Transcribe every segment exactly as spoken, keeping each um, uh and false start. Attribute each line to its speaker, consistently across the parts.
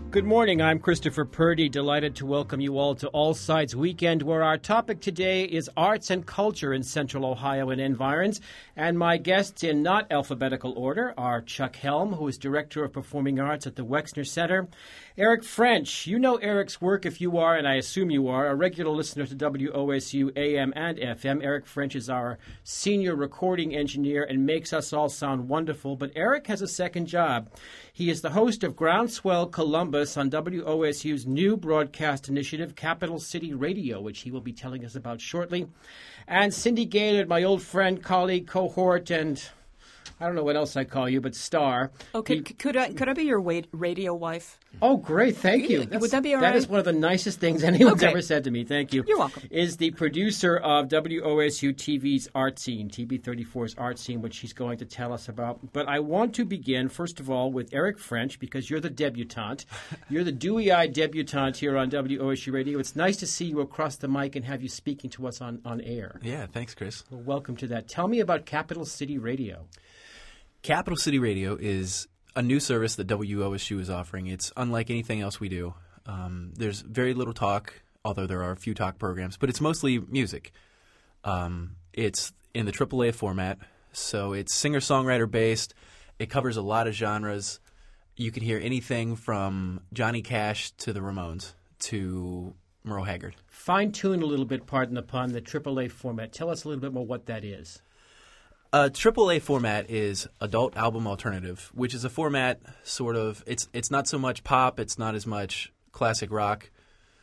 Speaker 1: Good morning. I'm Christopher Purdy, delighted to welcome you all to All Sides Weekend, where our topic today is arts and culture in Central Ohio and environs. And my guests in not alphabetical order are Chuck Helm, who is Director of Performing Arts at the Wexner Center. Eric French. You know Eric's work if you are, and I assume you are, a regular listener to W O S U A M and F M. Eric French is our senior recording engineer and makes us all sound wonderful. But Eric has a second job. He is the host of Groundswell Columbus on W O S U's new broadcast initiative, Capital City Radio, which he will be telling us about shortly. And Cindy Gaylord, my old friend, colleague, cohort, and I don't know what else I call you, but star.
Speaker 2: Oh, could,
Speaker 1: he,
Speaker 2: could I could I be your wait, radio wife?
Speaker 1: Oh, great. Thank you. That's,
Speaker 2: Would that be all
Speaker 1: That
Speaker 2: right?
Speaker 1: is one of the nicest things anyone's
Speaker 2: Okay.
Speaker 1: ever said to me. Thank you.
Speaker 2: You're welcome.
Speaker 1: Is the producer of W O S U T V's Art Scene, T V thirty-four's Art Scene, which he's going to tell us about. But I want to begin, first of all, with Eric French, because you're the debutante. You're the dewy-eyed debutante here on W O S U Radio. It's nice to see you across the mic and have you speaking to us on, on air.
Speaker 3: Yeah, thanks, Chris.
Speaker 1: Well, welcome to that. Tell me about Capital City Radio.
Speaker 3: Capital City Radio is a new service that W O S U is offering. It's unlike anything else we do. Um, there's very little talk, although there are a few talk programs, but it's mostly music. Um, it's in the triple A format, so it's singer-songwriter based. It covers a lot of genres. You can hear anything from Johnny Cash to the Ramones to Merle Haggard.
Speaker 1: Fine-tune a little bit, pardon the pun, the triple A format. Tell us a little bit more what that is.
Speaker 3: A triple A format is adult album alternative, which is a format sort of it's it's not so much pop, it's not as much classic rock.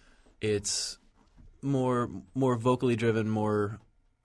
Speaker 3: It's more more vocally driven, more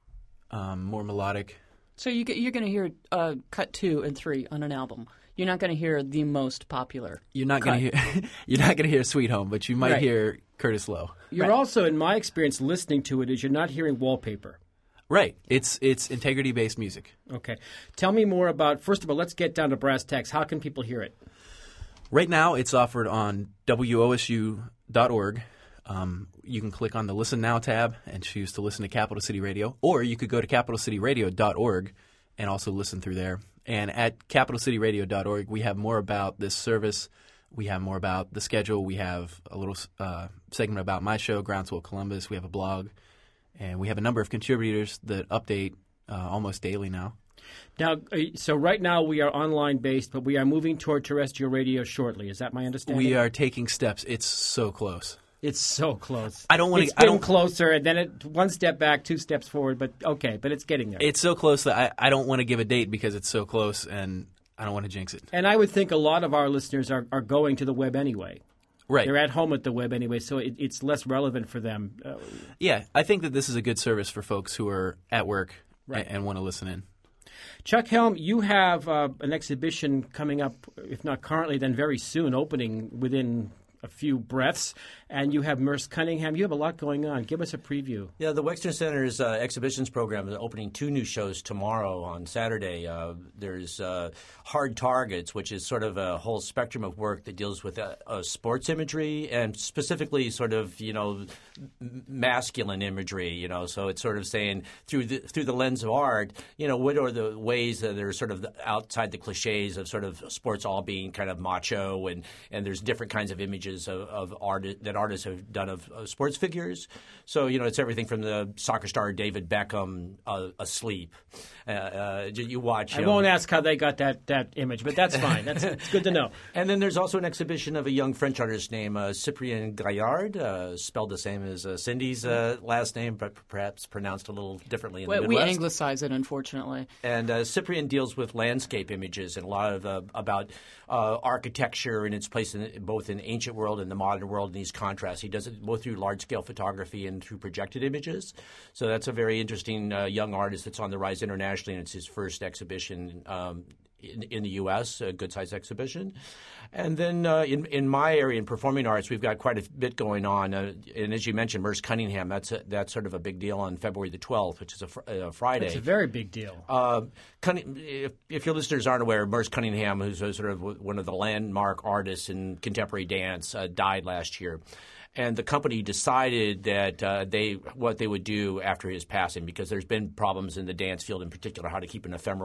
Speaker 3: um, more melodic.
Speaker 2: So you, get- you're going to hear uh, cut two and three on an album. You're not going to hear the most popular.
Speaker 3: You're not
Speaker 2: cut.
Speaker 3: going to hear you're not going to hear Sweet Home, but you might
Speaker 1: Right.
Speaker 3: hear Curtis Lowe.
Speaker 1: You're
Speaker 2: Right.
Speaker 1: also, in my experience, listening to it, is you're not hearing wallpaper.
Speaker 3: Right. It's it's integrity based music.
Speaker 1: Okay. Tell me more about, first of all, let's get down to brass tacks. How can people hear it?
Speaker 3: Right now, it's offered on W O S U dot org. Um, you can click on the Listen Now tab and choose to listen to Capital City Radio, or you could go to capital city radio dot org and also listen through there. And at capital city radio dot org, we have more about this service. We have more about the schedule. We have a little uh, segment about my show, Groundswell Columbus. We have a blog, and we have a number of contributors that update uh, almost daily now.
Speaker 1: Now, uh, so right now we are online based, but we are moving toward terrestrial radio shortly. Is that my understanding?
Speaker 3: We are taking steps. It's so close.
Speaker 1: It's so close.
Speaker 3: I don't want to.
Speaker 1: It's
Speaker 3: I
Speaker 1: been
Speaker 3: don't.
Speaker 1: closer, and then it one step back, two steps forward. But okay, but it's getting there.
Speaker 3: It's so close that I, I don't want to give a date because it's so close, and I don't want to jinx it.
Speaker 1: and I would think a lot of our listeners are, are going to the web anyway.
Speaker 3: Right.
Speaker 1: They're at home at the web anyway, so it, it's less relevant for them. Uh,
Speaker 3: Yeah, I think that this is a good service for folks who are at work
Speaker 1: Right.
Speaker 3: and, and want to listen in.
Speaker 1: Chuck Helm, you have uh, an exhibition coming up, if not currently, then very soon, opening within a few breaths, and you have Merce Cunningham. You have a lot going on. Give us a preview.
Speaker 4: Yeah, the Wexner Center's uh, exhibitions program is opening two new shows tomorrow on Saturday. Uh, there's uh, Hard Targets, which is sort of a whole spectrum of work that deals with uh, uh, sports imagery and specifically sort of, you know, m- masculine imagery, you know. So it's sort of saying through the, through the lens of art, you know, what are the ways that are sort of outside the cliches of sort of sports all being kind of macho, and, and there's different kinds of images of, of art that artists have done of, of sports figures. So, you know, it's everything from the soccer star David Beckham uh, asleep. Uh, uh, you watch.
Speaker 1: I
Speaker 4: You know,
Speaker 1: won't ask how they got that, that image, but that's fine. That's it's good to know.
Speaker 4: And then there's also an exhibition of a young French artist named uh, Cyprien Gaillard, uh, spelled the same as uh, Cindy's uh, last name, but perhaps pronounced a little differently in
Speaker 2: We,
Speaker 4: the
Speaker 2: we
Speaker 4: Midwest.
Speaker 2: anglicize it, unfortunately.
Speaker 4: And uh, Cyprien deals with landscape images and a lot of uh, about uh, architecture and its place in both in the ancient world and the modern world and these contrasts. He does it both through large-scale photography and through projected images. So that's a very interesting uh, young artist that's on the rise internationally, and it's his first exhibition um, in, in the U S, a good-sized exhibition. And then uh, in, in my area, in performing arts, we've got quite a bit going on. Uh, and as you mentioned, Merce Cunningham, that's a, that's sort of a big deal on February the twelfth, which is a, fr- a Friday.
Speaker 1: It's a very big deal.
Speaker 4: Uh, Cunning- if, if your listeners aren't aware, Merce Cunningham, who's a sort of one of the landmark artists in contemporary dance, uh, died last year. And the company decided that uh, they what they would do after his passing, because there's been problems in the dance field in particular, how to keep an ephemeral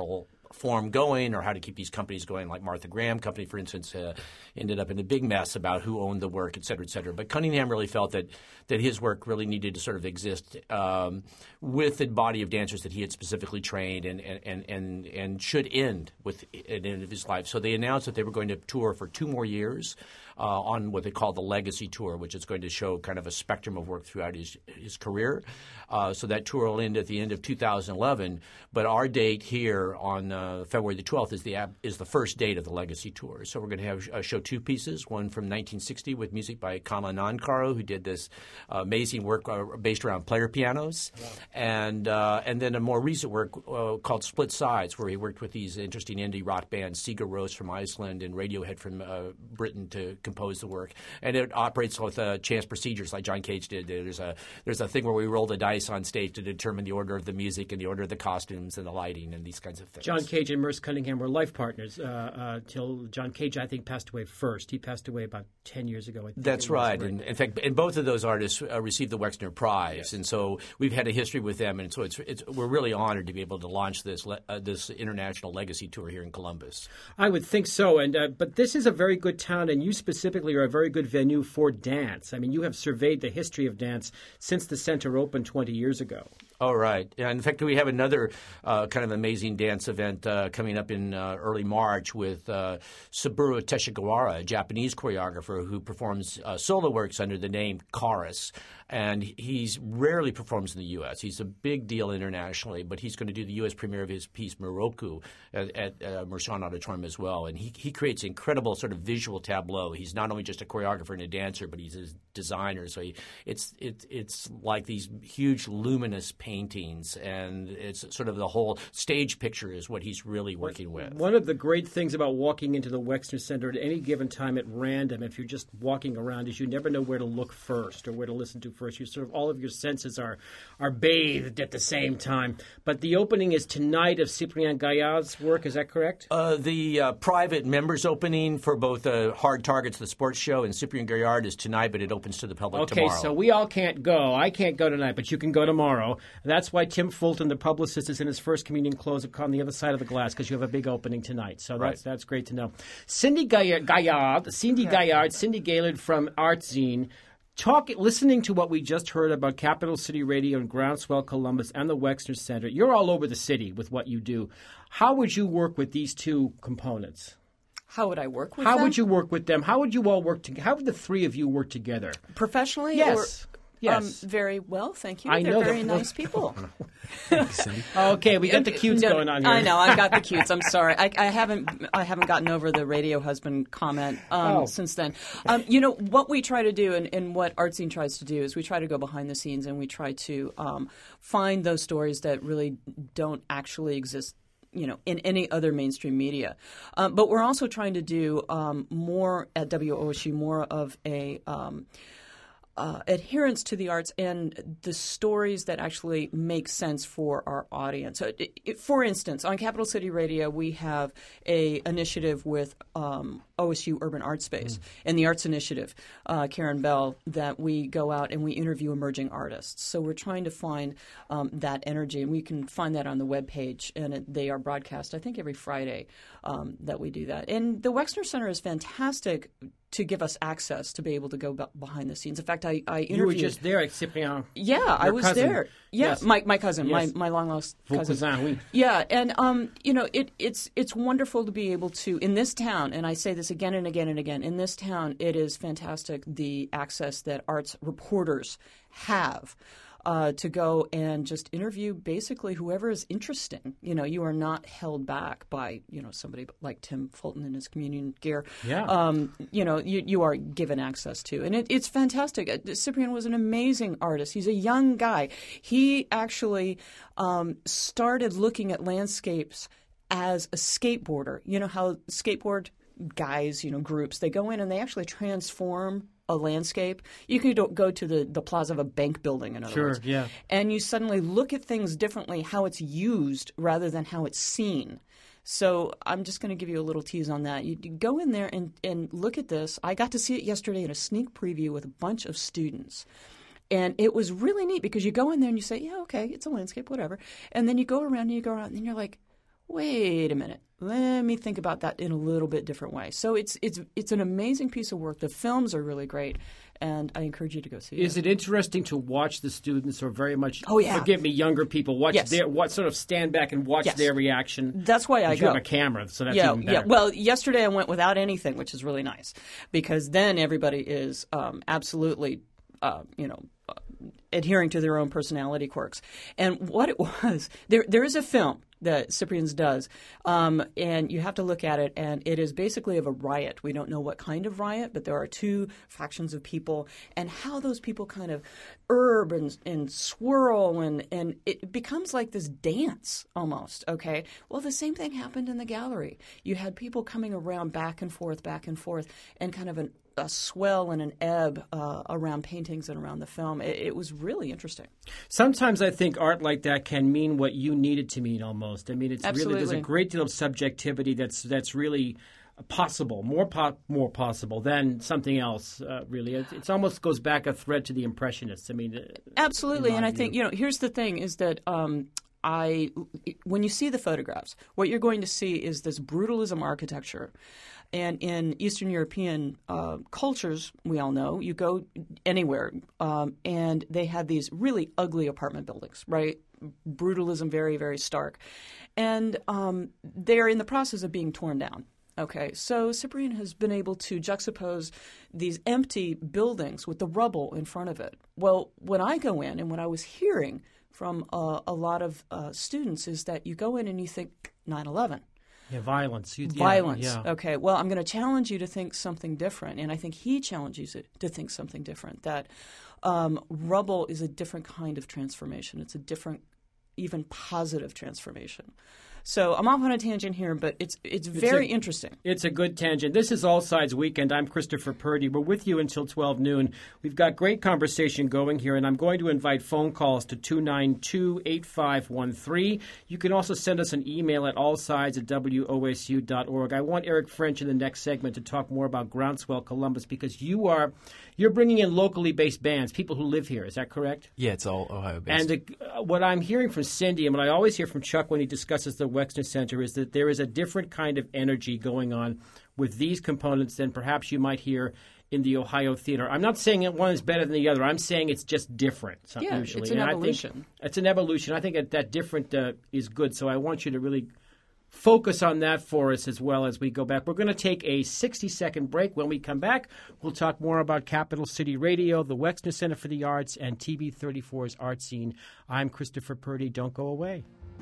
Speaker 4: form going or how to keep these companies going, like Martha Graham Company, for instance, uh, ended up in a big mess about who owned the work, et cetera, et cetera. But Cunningham really felt that that his work really needed to sort of exist um, with the body of dancers that he had specifically trained and and, and, and, and should end with an end of his life. So they announced that they were going to tour for two more years uh, on what they call the Legacy Tour, which is going to show kind of a spectrum of work throughout his, his career. Uh, so that tour will end at the end of two thousand eleven. But our date here on uh, February the twelfth is the is the first date of the Legacy Tour. So we're going to have uh, show two pieces, one from nineteen sixty with music by Kamla Nankaro, who did this uh, amazing work uh, based around player pianos, wow. and uh, and then a more recent work uh, called Split Sides, where he worked with these interesting indie rock bands, Sigur Rós from Iceland and Radiohead from uh, Britain to compose the work. And it operates with uh, chance procedures like John Cage did. There's a there's a thing where we roll the dice on stage to determine the order of the music and the order of the costumes and the lighting and these kinds of things.
Speaker 1: John Cage and Merce Cunningham were life partners uh, uh, till John Cage, I think, passed away first. He passed away about ten years ago. I think
Speaker 4: That's right. And in fact, and both of those artists uh, received the Wexner Prize. Yes. And so we've had a history with them. And so it's, it's we're really honored to be able to launch this le- uh, this international legacy tour here in Columbus.
Speaker 1: I would think so. And uh, but this is a very good town, and you specifically are a very good venue for dance. I mean, you have surveyed the history of dance since the center opened twenty years ago.
Speaker 4: Oh, right. Yeah, in fact, we have another uh, kind of amazing dance event uh, coming up in uh, early March with uh, Saburo Teshigawara, a Japanese choreographer who performs uh, solo works under the name Chorus. And he's rarely performs in the U S. He's a big deal internationally, but he's going to do the U S premiere of his piece Moroku at, at uh, Mershon Auditorium as well. And he, he creates incredible sort of visual tableau. He's not only just a choreographer and a dancer, but he's a designer. So he, it's it, it's like these huge luminous paintings, and it's sort of the whole stage picture is what he's really working with.
Speaker 1: One of the great things about walking into the Wexner Center at any given time at random, if you're just walking around, is you never know where to look first or where to listen to first. You sort of all of your senses are are bathed at the same time. But the opening is tonight of Cyprien Gaillard's work. Is that correct?
Speaker 4: Uh, the uh, private members opening for both uh, Hard Targets, the sports show, and Cyprien Gaillard is tonight, but it opens to the public
Speaker 1: okay,
Speaker 4: tomorrow.
Speaker 1: Okay, so we all can't go. I can't go tonight, but you can go tomorrow. That's why Tim Fulton, the publicist, is in his first communion close on the other side of the glass, because you have a big opening tonight. So
Speaker 4: right.
Speaker 1: that's that's great to know. Cindy Gaillard, Cindy Gaillard, Cindy Gaillard from Artzine. Talk, listening to what we just heard about Capital City Radio and Groundswell Columbus and the Wexner Center, you're all over the city with what you do. How would you work with these two components?
Speaker 2: How would I work with
Speaker 1: How
Speaker 2: them?
Speaker 1: How would you work with them? How would you all work together? How would the three of you work together?
Speaker 2: Professionally?
Speaker 1: Yes.
Speaker 2: Or,
Speaker 1: yes.
Speaker 2: Um, very well, thank you.
Speaker 1: I
Speaker 2: They're
Speaker 1: know
Speaker 2: very
Speaker 1: that.
Speaker 2: nice people.
Speaker 1: Okay, we got the cutes
Speaker 2: no,
Speaker 1: going on here.
Speaker 2: I know, I got the cutes. I'm sorry, I, I haven't, I haven't gotten over the radio husband comment um,
Speaker 1: oh.
Speaker 2: since then. Um, you know what we try to do, and, and what Artzine tries to do, is we try to go behind the scenes and we try to um, find those stories that really don't actually exist, you know, in any other mainstream media. Um, but we're also trying to do um, more at W O S U, more of a um, uh, adherence to the arts and the stories that actually make sense for our audience. So it, it, for instance, on Capital City Radio, we have a initiative with um, O S U Urban Art Space mm. and the Arts Initiative, uh, Karen Bell, that we go out and we interview emerging artists. So we're trying to find um, that energy, and we can find that on the webpage, and it, they are broadcast, I think, every Friday um, that we do that. And the Wexner Center is fantastic to give us access to be able to go b- behind the scenes. In fact, I, I interviewed...
Speaker 1: You were just there at Cyprien.
Speaker 2: Yeah, I was
Speaker 1: cousin.
Speaker 2: there. Yeah,
Speaker 1: yes.
Speaker 2: my my cousin,
Speaker 1: yes.
Speaker 2: my, my long-lost cousin.
Speaker 1: cousin, oui.
Speaker 2: Yeah, and um, you know, it, it's it's wonderful to be able to, in this town, and I say this again and again and again, in this town, it is fantastic the access that arts reporters have. Uh, to go and just interview basically whoever is interesting. You know, you are not held back by, you know, somebody like Tim Fulton in his communion gear.
Speaker 1: Yeah.
Speaker 2: Um, you know, you, you are given access to. And it, it's fantastic. Uh, Cyprien was an amazing artist. He's a young guy. He actually um, started looking at landscapes as a skateboarder. You know how skateboard guys, you know, groups, they go in and they actually transform a landscape. You can go to the, the plaza of a bank building, in other
Speaker 1: sure,
Speaker 2: words.
Speaker 1: Yeah.
Speaker 2: And you suddenly look at things differently, how it's used rather than how it's seen. So I'm just going to give you a little tease on that. You, you go in there and, and look at this. I got to see it yesterday in a sneak preview with a bunch of students. And it was really neat because you go in there and you say, yeah, okay, it's a landscape, whatever. And then you go around and you go around and you're like, wait a minute, let me think about that in a little bit different way. So it's it's it's an amazing piece of work. The films are really great, and I encourage you to go see it.
Speaker 1: Is it interesting to watch the students, or very much,
Speaker 2: oh, yeah.
Speaker 1: forgive me, younger people, watch
Speaker 2: yes.
Speaker 1: their, what sort of stand back and watch
Speaker 2: yes.
Speaker 1: their reaction?
Speaker 2: That's why I
Speaker 1: you
Speaker 2: go.
Speaker 1: have a camera, so that's
Speaker 2: yeah,
Speaker 1: even better.
Speaker 2: Yeah. Well, yesterday I went without anything, which is really nice, because then everybody is um, absolutely, uh, you know, uh, adhering to their own personality quirks. And what it was, there there is a film that Cyprian's does, um, and you have to look at it, and it is basically of a riot. We don't know what kind of riot, but there are two factions of people, and how those people kind of herb and, and swirl, and, and it becomes like this dance almost, okay? Well, the same thing happened in the gallery. You had people coming around back and forth, back and forth, and kind of an a swell and an ebb uh, around paintings and around the film. It, it was really interesting.
Speaker 1: Sometimes I think art like that can mean what you need it to mean almost. I mean, it's
Speaker 2: Absolutely.
Speaker 1: really, there's a great deal of subjectivity that's that's really possible, more po- more possible than something else, uh, really. It it's almost goes back a thread to the Impressionists. I mean,
Speaker 2: absolutely. And I
Speaker 1: view.
Speaker 2: think, you know, here's the thing is that um, I, when you see the photographs, what you're going to see is this brutalism architecture. And in Eastern European uh, cultures, we all know, you go anywhere, um, and they have these really ugly apartment buildings, right? Brutalism, very, very stark. And um, they're in the process of being torn down. Okay, so Cyprian has been able to juxtapose these empty buildings with the rubble in front of it. Well, when I go in, and what I was hearing from uh, a lot of uh, students is that you go in and you think nine eleven.
Speaker 1: Yeah, violence. You,
Speaker 2: violence.
Speaker 1: Yeah, yeah.
Speaker 2: Okay, well, I'm going to challenge you to think something different. And I think he challenges you to think something different, that um, rubble is a different kind of transformation. It's a different, even positive transformation. So I'm off on a tangent here, but it's it's very
Speaker 1: it's a,
Speaker 2: interesting.
Speaker 1: It's a good tangent. This is All Sides Weekend. I'm Christopher Purdy. We're with you until twelve noon. We've got great conversation going here, and I'm going to invite phone calls to two nine two, eight five one three. You can also send us an email at allsides at w o s u dot org. I want Eric French in the next segment to talk more about Groundswell Columbus, because you are you're bringing in locally based bands, people who live here. Is that correct?
Speaker 3: Yeah, it's all Ohio-based.
Speaker 1: And the, uh, what I'm hearing from Cindy, and what I always hear from Chuck when he discusses the Wexner Center, is that there is a different kind of energy going on with these components than perhaps you might hear in the Ohio Theater. I'm not saying that one is better than the other. I'm saying it's just different.
Speaker 2: Yeah,
Speaker 1: usually.
Speaker 2: it's an
Speaker 1: and
Speaker 2: evolution.
Speaker 1: I think it's an evolution. I think that, that different uh, is good. So I want you to really focus on that for us as well as we go back. We're going to take a sixty-second break. When we come back, we'll talk more about Capital City Radio, the Wexner Center for the Arts, and T V thirty-four's Art Scene. I'm Christopher Purdy. Don't go away.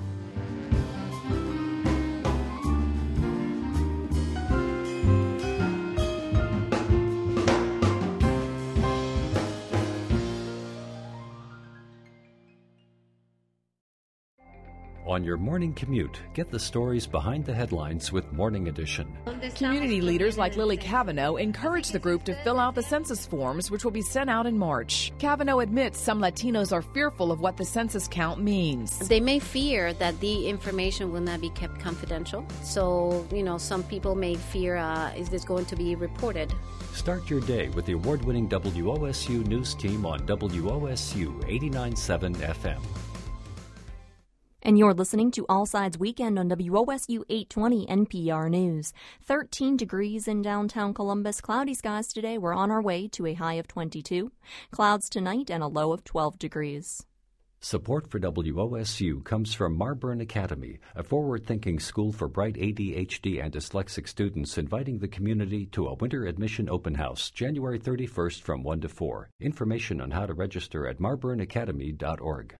Speaker 5: On your morning commute, get the stories behind the headlines with Morning Edition.
Speaker 6: Community leaders like Lily Cavanaugh encourage the group to fill out the census forms, which will be sent out in March. Cavanaugh admits some Latinos are fearful of what the census count means.
Speaker 7: They may fear that the information will not be kept confidential. So, you know, some people may fear, uh, is this going to be reported?
Speaker 5: Start your day with the award-winning W O S U News Team on W O S U eighty-nine point seven F M.
Speaker 8: And you're listening to All Sides Weekend on W O S U eight twenty N P R News. thirteen degrees in downtown Columbus. Cloudy skies today. We're on our way to a high of twenty-two. Clouds tonight and a low of twelve degrees.
Speaker 5: Support for W O S U comes from Marburn Academy, a forward-thinking school for bright A D H D and dyslexic students, inviting the community to a winter admission open house, January thirty-first from one to four. Information on how to register at marburn academy dot org.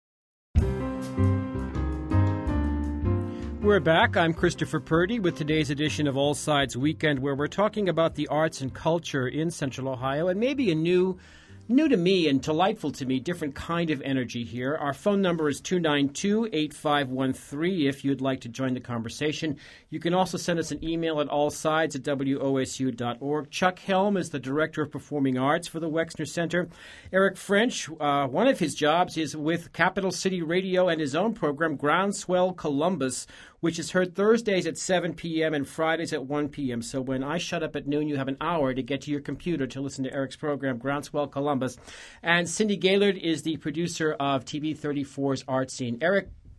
Speaker 1: We're back. I'm Christopher Purdy with today's edition of All Sides Weekend, where we're talking about the arts and culture in Central Ohio, and maybe a new, new to me and delightful to me, different kind of energy here. Our phone number is two nine two, eight five one three if you'd like to join the conversation. You can also send us an email at allsides at w o s u dot org. Chuck Helm is the Director of Performing Arts for the Wexner Center. Eric French, uh, one of his jobs is with Capital City Radio and his own program, Groundswell Columbus, which is heard Thursdays at seven p.m. and Fridays at one p.m. So when I shut up at noon, you have an hour to get to your computer to listen to Eric's program, Groundswell Columbus. And Cindy Gaylord is the producer of T V thirty-four's Art Scene. Eric,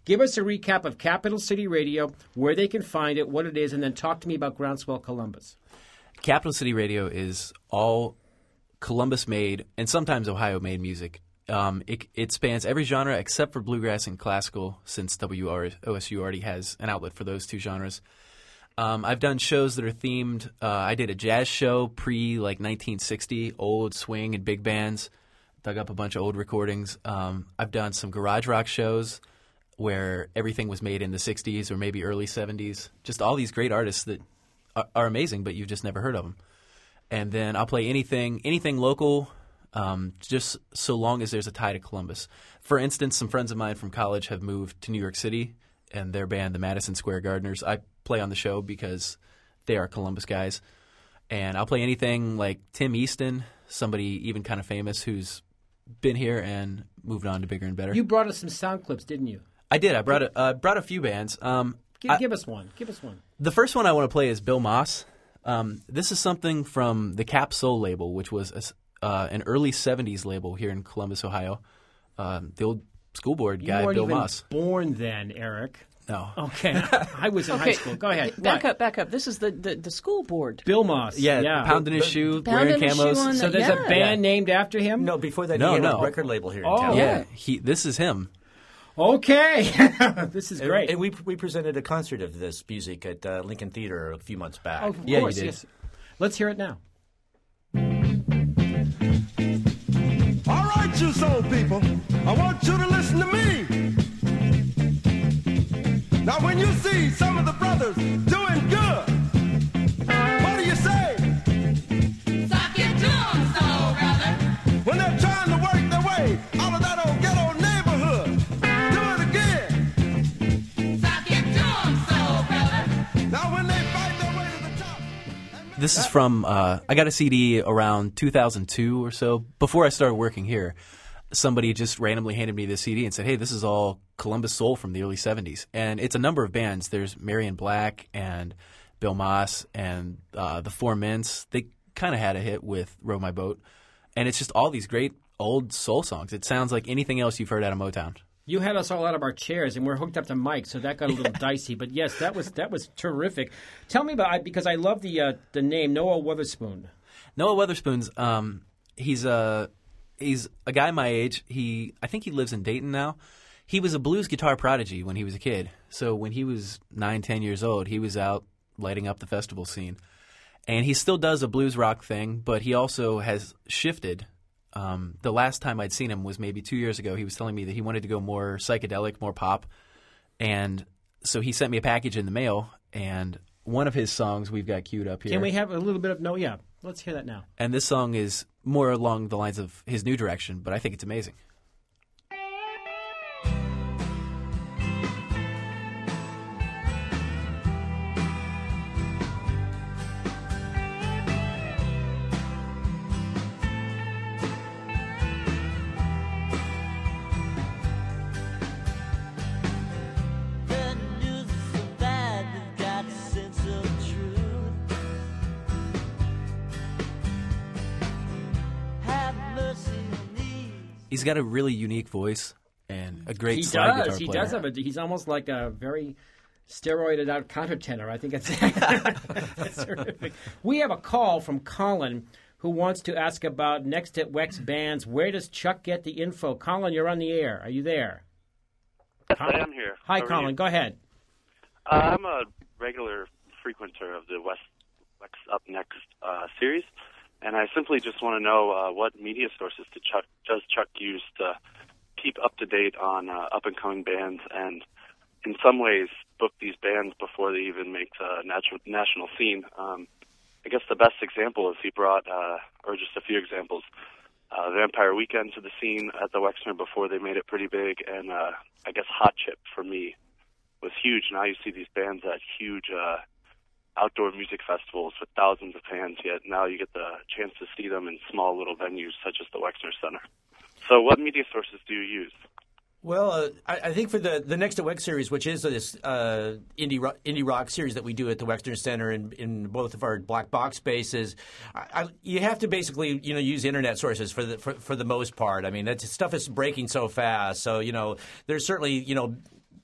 Speaker 1: Give us a recap of Capital City Radio, where they can find it, what it is, and then talk to me about Groundswell Columbus.
Speaker 3: Capital City Radio is all Columbus-made and sometimes Ohio-made music. Um, it, it spans every genre except for bluegrass and classical, since W O S U already has an outlet for those two genres. Um, I've done shows that are themed. Uh, I did a jazz show pre like nineteen sixty, old swing and big bands. Dug up a bunch of old recordings. Um, I've done some garage rock shows where everything was made in the sixties or maybe early seventies. Just all these great artists that are, are amazing, but you've just never heard of them. And then I'll play anything, anything local. Um, just so long as there's a tie to Columbus. For instance, some friends of mine from college have moved to New York City, and their band, the Madison Square Gardeners, I play on the show because they are Columbus guys. And I'll play anything like Tim Easton, somebody even kind of famous who's been here and moved on to bigger and better.
Speaker 1: You brought us some sound clips, didn't you?
Speaker 3: I did. I brought a, uh, brought a few bands. Um,
Speaker 1: Give,
Speaker 3: I,
Speaker 1: give us one. Give us one.
Speaker 3: The first one I want to play is Bill Moss. Um, this is something from the Cap Soul label, which was a Uh, an early seventies label here in Columbus, Ohio. Uh, the old school board guy,
Speaker 1: you weren't
Speaker 3: Bill
Speaker 1: even
Speaker 3: Moss.
Speaker 1: Born then, Eric.
Speaker 3: No.
Speaker 1: Okay. I was in
Speaker 2: Okay,
Speaker 1: high school. Go ahead.
Speaker 2: Back
Speaker 1: What?
Speaker 2: up, back up. This is the, the, the school board.
Speaker 1: Bill Moss.
Speaker 3: Yeah,
Speaker 1: yeah.
Speaker 3: pounding his shoe,
Speaker 2: Pounding
Speaker 3: wearing
Speaker 2: his
Speaker 3: camos.
Speaker 2: shoe on
Speaker 1: So
Speaker 2: the-
Speaker 1: there's
Speaker 2: yeah.
Speaker 1: a band named after him?
Speaker 4: No, before that,
Speaker 3: No,
Speaker 4: he had
Speaker 3: no.
Speaker 4: a record label here in
Speaker 1: Oh.
Speaker 4: town.
Speaker 3: Yeah, he. This is him.
Speaker 1: Okay. This is
Speaker 4: And-
Speaker 1: great.
Speaker 4: And we we presented a concert of this music at uh, Lincoln Theater a few months back.
Speaker 1: Oh, of
Speaker 3: Yeah, you
Speaker 1: course,
Speaker 3: did.
Speaker 1: yes. Let's hear it now.
Speaker 9: All right, you soul people, I want you to listen to me. Now, when you see some of the brothers doing good, what do you say?
Speaker 10: Suck it to 'em, soul brother.
Speaker 9: When they're trying to work their way out of that old ghetto neighborhood, do it again.
Speaker 10: Suck it to 'em, soul brother.
Speaker 9: Now, when they fight their way to the top.
Speaker 3: This is from. Uh, I got a C D around two thousand two or so. Before I started working here, somebody just randomly handed me this C D and said, "Hey, this is all Columbus soul from the early seventies." And it's a number of bands. There's Marion Black and Bill Moss and uh, the Four Mints. They kind of had a hit with "Row My Boat," and it's just all these great old soul songs. It sounds like anything else you've heard out of Motown.
Speaker 1: You had us all out of our chairs, and we're hooked up to mics, so that got a little dicey. But yes, that was that was terrific. Tell me about because I love the uh, the name Noah Witherspoon.
Speaker 3: Noah Weatherspoon's um, he's a he's a guy my age. He I think he lives in Dayton now. He was a blues guitar prodigy when he was a kid. So when he was nine, ten years old, he was out lighting up the festival scene. And he still does a blues rock thing, but he also has shifted. Um, the last time I'd seen him was maybe two years ago. He was telling me that he wanted to go more psychedelic, more pop. And so he sent me a package in the mail, and one of his songs we've got queued up here.
Speaker 1: Can we have a little bit of no? Yeah, let's hear that now.
Speaker 3: And this song is more along the lines of his new direction, but I think it's amazing. He's got a really unique voice and a great
Speaker 1: He
Speaker 3: slide
Speaker 1: does.
Speaker 3: guitar
Speaker 1: He
Speaker 3: player.
Speaker 1: does have a. He's almost like a very steroided out countertenor. I think it's that's terrific. We have a call from Colin who wants to ask about Next at Wex bands. Where does Chuck get the info? Colin, you're on the air. Are you there?
Speaker 11: Yes, I am here.
Speaker 1: Hi,
Speaker 11: How are
Speaker 1: Colin.
Speaker 11: you?
Speaker 1: Go ahead.
Speaker 11: Uh, I'm a regular frequenter of the West Wex Up Next uh, series, and I simply just want to know uh, what media sources to Chuck, does Chuck use to keep up to date on uh, up-and-coming bands and, in some ways, book these bands before they even make the national, national scene. Um, I guess the best example is he brought, uh, or just a few examples, uh, Vampire Weekend to the scene at the Wexner before they made it pretty big, and uh, I guess Hot Chip for me was huge. Now you see these bands at huge uh, outdoor music festivals with thousands of fans, yet now you get the chance to see them in small little venues such as the Wexner Center. So what media sources do you use?
Speaker 4: Well, uh, I, I think for the, the Next at Wex series, which is this uh, indie rock, indie rock series that we do at the Wexner Center in, in both of our black box spaces, I, I, you have to basically you know use internet sources for the for, for the most part. I mean, that stuff is breaking so fast. So you know, there's certainly you know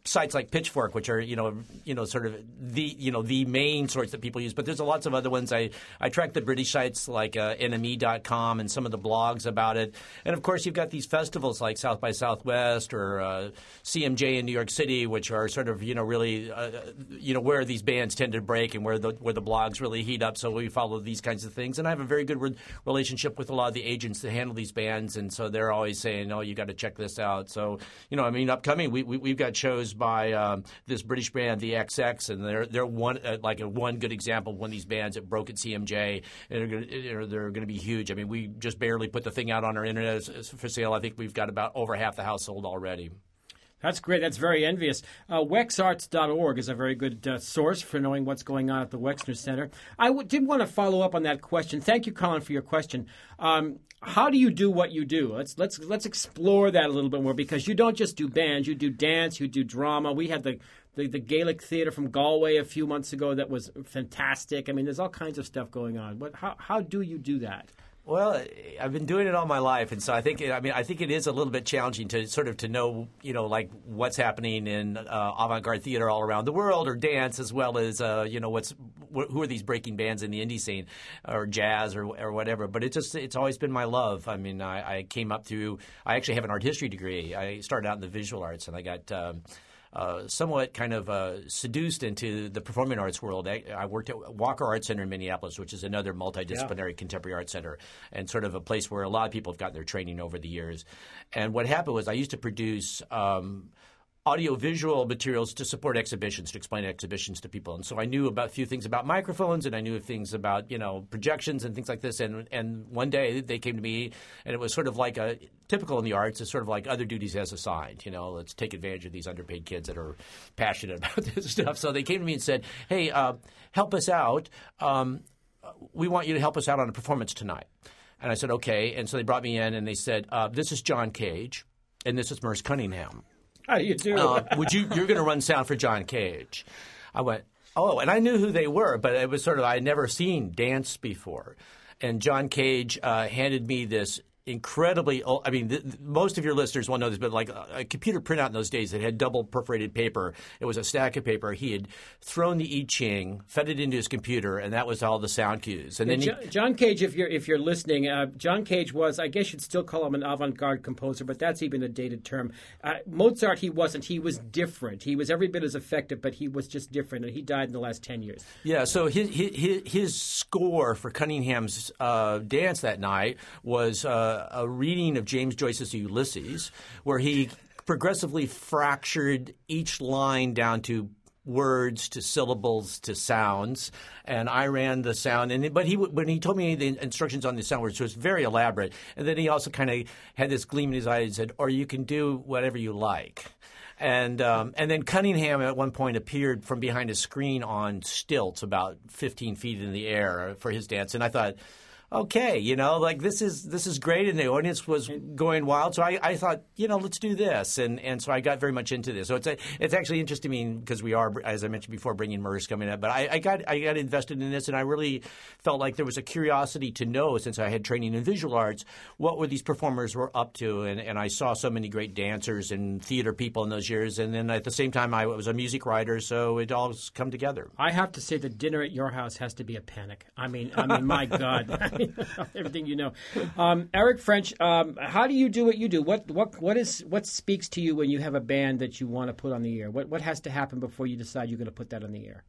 Speaker 4: sites like Pitchfork, which are you know you know sort of the you know the main sorts that people use. But there's lots of other ones. I I track the British sites like uh, N M E dot com and some of the blogs about it. And of course, you've got these festivals like South by Southwest or uh, C M J in New York City, which are sort of you know really uh, you know where these bands tend to break and where the where the blogs really heat up. So we follow these kinds of things. And I have a very good re- relationship with a lot of the agents that handle these bands, and so they're always saying, "Oh, you got to check this out." So you know, I mean, upcoming we, we we've got shows by um, this British band, the X X, and they're they're one uh, like a one good example of one of these bands that broke at C M J, and they're gonna, they're going to be huge. I mean, we just barely put the thing out on our internet for sale. I think we've got about over half the house sold already.
Speaker 1: That's great. That's very envious. Uh, Wex Arts dot org is a very good uh, source for knowing what's going on at the Wexner Center. I w- did want to follow up on that question. Thank you, Colin, for your question. Um, how do you do what you do? Let's let's let's explore that a little bit more, because you don't just do bands. You do dance. You do drama. We had the the, the Gaelic Theatre from Galway a few months ago that was fantastic. I mean, there's all kinds of stuff going on. What how how do you do that?
Speaker 4: Well, I've been doing it all my life, and so I think I mean I think it is a little bit challenging to sort of to know you know like what's happening in uh, avant-garde theater all around the world, or dance, as well as uh, you know what's wh- who are these breaking bands in the indie scene, or jazz, or or whatever. But it just it's always been my love. I mean, I, I came up through. I actually have an art history degree. I started out in the visual arts, and I got. Um, Uh, somewhat kind of uh, seduced into the performing arts world. I, I worked at Walker Art Center in Minneapolis, which is another multidisciplinary yeah. contemporary art center, and sort of a place where a lot of people have gotten their training over the years. And what happened was I used to produce um, audio-visual materials to support exhibitions, to explain exhibitions to people. And so I knew about a few things about microphones, and I knew things about, you know, projections and things like this. And and one day they came to me, and it was sort of like a typical in the arts, it's sort of like other duties as assigned. You know, let's take advantage of these underpaid kids that are passionate about this stuff. So they came to me and said, hey, uh, help us out. Um, we want you to help us out on a performance tonight. And I said, okay. And so they brought me in, and they said, uh, this is John Cage, and this is Merce Cunningham.
Speaker 1: How do you do?
Speaker 4: uh, would you? You're going to run sound for John Cage. I went, oh, and I knew who they were, but it was sort of I had never seen dance before. And John Cage uh, handed me this incredibly – I mean, th- th- most of your listeners won't know this, but like a, a computer printout in those days that had double perforated paper. It was a stack of paper. He had thrown the I Ching, fed it into his computer, and that was all the sound cues. And
Speaker 1: yeah,
Speaker 4: then
Speaker 1: John,
Speaker 4: he,
Speaker 1: John Cage, if you're if you're listening, uh, John Cage was, I guess you'd still call him an avant-garde composer, but that's even a dated term. Uh, Mozart, he wasn't. He was different. He was every bit as effective, but he was just different, and he died in the last ten years.
Speaker 4: Yeah, so his his, his score for Cunningham's uh, dance that night was uh, a reading of James Joyce's Ulysses, where he progressively fractured each line down to words, to syllables, to sounds, and I ran the sound. And but he when he told me the instructions on the sound words, so it was very elaborate. And then he also kind of had this gleam in his eye and said, "Or you can do whatever you like." And um, and then Cunningham at one point appeared from behind a screen on stilts about fifteen feet in the air for his dance, and I thought, okay, you know, like this is this is great, and the audience was going wild. So I, I thought, you know, let's do this, and and so I got very much into this. So it's a, it's actually interesting because we are, as I mentioned before, bringing Merce coming up. But I, I got I got invested in this, and I really felt like there was a curiosity to know, since I had training in visual arts, what were these performers were up to, and and I saw so many great dancers and theater people in those years, and then at the same time I was a music writer, so it all come together.
Speaker 1: I have to say the dinner at your house has to be a panic. I mean, I mean, my God. Everything you know, um, Eric French. Um, how do you do what you do? What what what is what speaks to you when you have a band that you want to put on the air? What what has to happen before you decide you're going to put that on the air?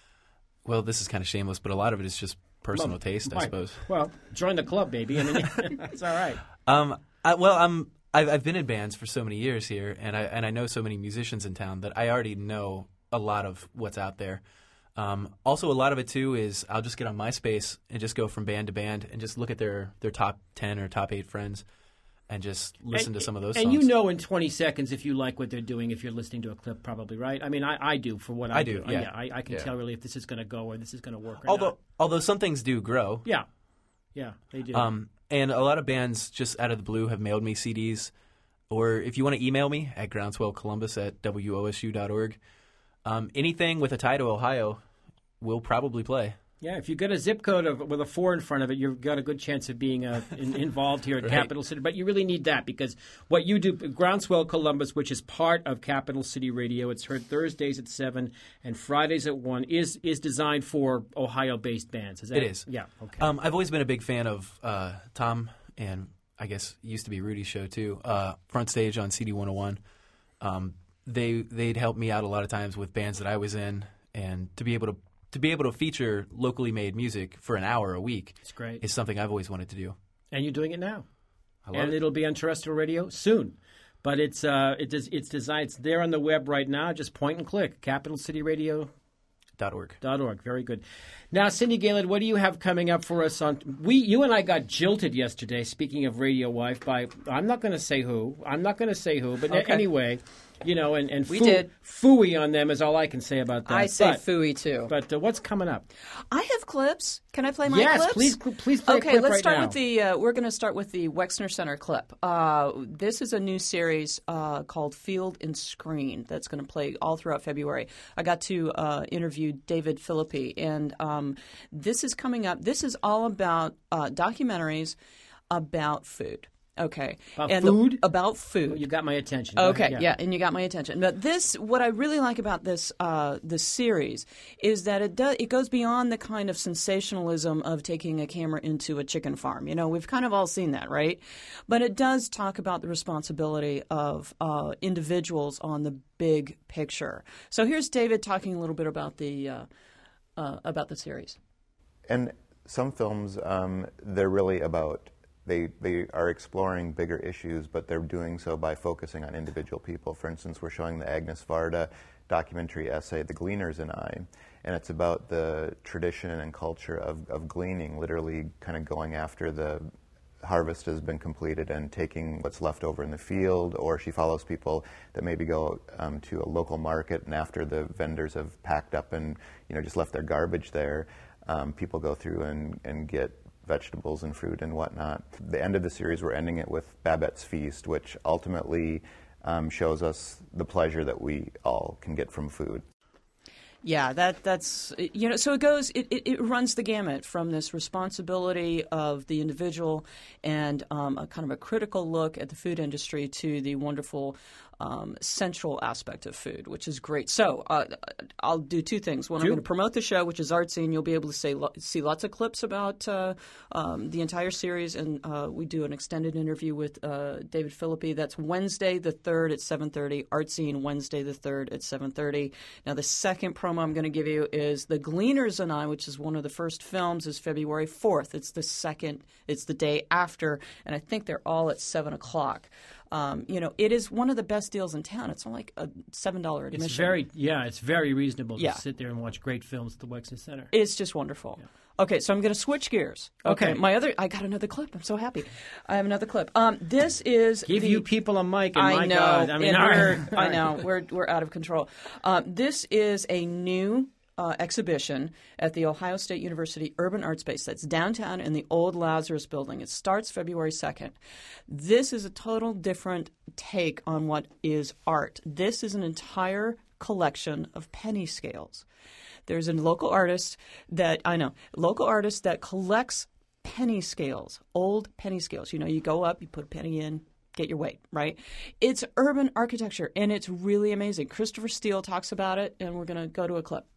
Speaker 3: Well, this is kind of shameless, but a lot of it is just personal well, taste, I
Speaker 1: right.
Speaker 3: suppose.
Speaker 1: Well, join the club, baby. I mean, it's all right.
Speaker 3: Um, I, well, I'm I've, I've been in bands for so many years here, and I and I know so many musicians in town that I already know a lot of what's out there. Um, also, a lot of it, too, is I'll just get on MySpace and just go from band to band and just look at their, their top ten or top eight friends and just listen
Speaker 1: and,
Speaker 3: to some of those
Speaker 1: and
Speaker 3: songs.
Speaker 1: And you know in twenty seconds if you like what they're doing if you're listening to a clip, probably, right? I mean, I, I do for what I,
Speaker 3: I do.
Speaker 1: do.
Speaker 3: Yeah,
Speaker 1: yeah I, I can
Speaker 3: yeah.
Speaker 1: tell really if this is going to go or this is going to work or
Speaker 3: although,
Speaker 1: not.
Speaker 3: Although some things do grow.
Speaker 1: Yeah. Yeah, they do.
Speaker 3: Um, and a lot of bands just out of the blue have mailed me C Ds. Or if you want to email me at groundswellcolumbus at W O S U dot org. Um, anything with a tie to Ohio, we'll probably play.
Speaker 1: Yeah, if you get a zip code of, with a four in front of it, you've got a good chance of being uh, in, involved here at
Speaker 3: Right.
Speaker 1: Capital City. But you really need that because what you do, Groundswell Columbus, which is part of Capital City Radio, it's heard Thursdays at seven and Fridays at one, is is designed for Ohio-based bands. Is that
Speaker 3: It is.
Speaker 1: Yeah, okay.
Speaker 3: Um, I've always been a big fan of uh, Tom and I guess it used to be Rudy's show too, uh, Front Stage on C D one oh one. Um, they, they'd help me out a lot of times with bands that I was in, and to be able to To be able to feature locally made music for an hour a week
Speaker 1: It's great.
Speaker 3: is something I've always wanted to do.
Speaker 1: And you're doing it now.
Speaker 3: I love
Speaker 1: and
Speaker 3: it.
Speaker 1: it'll be on terrestrial radio soon. But it's uh, it does, it's designed. It's there on the web right now. Just point and click. capital city radio
Speaker 3: Dot org.
Speaker 1: Dot org. Very good. Now, Cindy Galen, what do you have coming up for us on? We, you and I got jilted yesterday. Speaking of Radio Wife, by I'm not going to say who. I'm not going to say who. But
Speaker 2: Okay.
Speaker 1: anyway, you know, and and
Speaker 2: We
Speaker 1: foo-
Speaker 2: did.
Speaker 1: Fooey on them is all I can say about that.
Speaker 2: I say
Speaker 1: but,
Speaker 2: phooey too.
Speaker 1: But uh, what's coming up?
Speaker 2: I have clips. Can I play my
Speaker 1: Yes,
Speaker 2: clips?
Speaker 1: please, please play a
Speaker 2: Okay,
Speaker 1: clip
Speaker 2: let's
Speaker 1: right
Speaker 2: start
Speaker 1: now.
Speaker 2: with the. Uh, we're going to start with the Wexner Center clip. Uh, this is a new series uh, called Field and Screen that's going to play all throughout February. I got to uh, interview David Philippi, and um, this is coming up. This is all about uh, documentaries about food. Okay,
Speaker 1: About
Speaker 2: and the-
Speaker 1: food?
Speaker 2: about food.
Speaker 1: You got my attention. Go
Speaker 2: Okay,
Speaker 1: ahead,
Speaker 2: yeah. and you got my attention. But this, what I really like about this uh, this series is that it does it goes beyond the kind of sensationalism of taking a camera into a chicken farm. You know, we've kind of all seen that, right? But it does talk about the responsibility of uh, individuals on the big picture. So here's David talking a little bit about the uh, uh, about the series.
Speaker 12: And some films, um, they're really about. They, they are exploring bigger issues, but they're doing so by focusing on individual people. For instance, we're showing the Agnes Varda documentary essay, The Gleaners and I, and it's about the tradition and culture of, of gleaning, literally kind of going after the harvest has been completed and taking what's left over in the field, or she follows people that maybe go um, to a local market, and after the vendors have packed up and you know just left their garbage there, um, people go through and, and get vegetables and fruit and whatnot. The end of the series, we're ending it with Babette's Feast, which ultimately um, shows us the pleasure that we all can get from food.
Speaker 2: Yeah, that that's you know. So it goes. It, it, it runs the gamut from this responsibility of the individual and um, a kind of a critical look at the food industry to the wonderful um, central aspect of food, which is great. So uh, I'll do two things. One, I'm
Speaker 1: Do.
Speaker 2: going to promote the show, which is artsy, and you'll be able to say, lo- see lots of clips about uh, um, the entire series. And uh, we do an extended interview with uh, David Philippi. That's Wednesday the third at seven thirty. Artsy, and Wednesday the third at seven thirty. Now the second promo I'm going to give you is The Gleaners and I, which is one of the first films, is February fourth. It's the second. It's the day after, and I think they're all at seven o'clock. Um, you know, it is one of the best deals in town. It's only like a seven dollar admission.
Speaker 1: It's very yeah, it's very reasonable
Speaker 2: Yeah.
Speaker 1: to sit there and watch great films at the Wexner Center.
Speaker 2: It's just wonderful. Okay, so I'm going to switch gears.
Speaker 1: Okay.
Speaker 2: my other, I got another clip. I'm so happy. I have another clip. Um, this is
Speaker 1: Give
Speaker 2: the,
Speaker 1: you people a mic, and
Speaker 2: I
Speaker 1: my
Speaker 2: know.
Speaker 1: God, I mean,
Speaker 2: and
Speaker 1: all
Speaker 2: we're,
Speaker 1: right.
Speaker 2: I know we're we're out of control. Um, this is a new uh, exhibition at the Ohio State University Urban Art Space that's downtown in the old Lazarus Building. It starts February second. This is a total different take on what is art. This is an entire collection of penny scales. There's a local artist that I know, local artist that collects penny scales, old penny scales. You know, you go up, you put a penny in, get your weight, right? It's urban architecture, and it's really amazing. Christopher Steele talks about it, and we're going to go to a clip.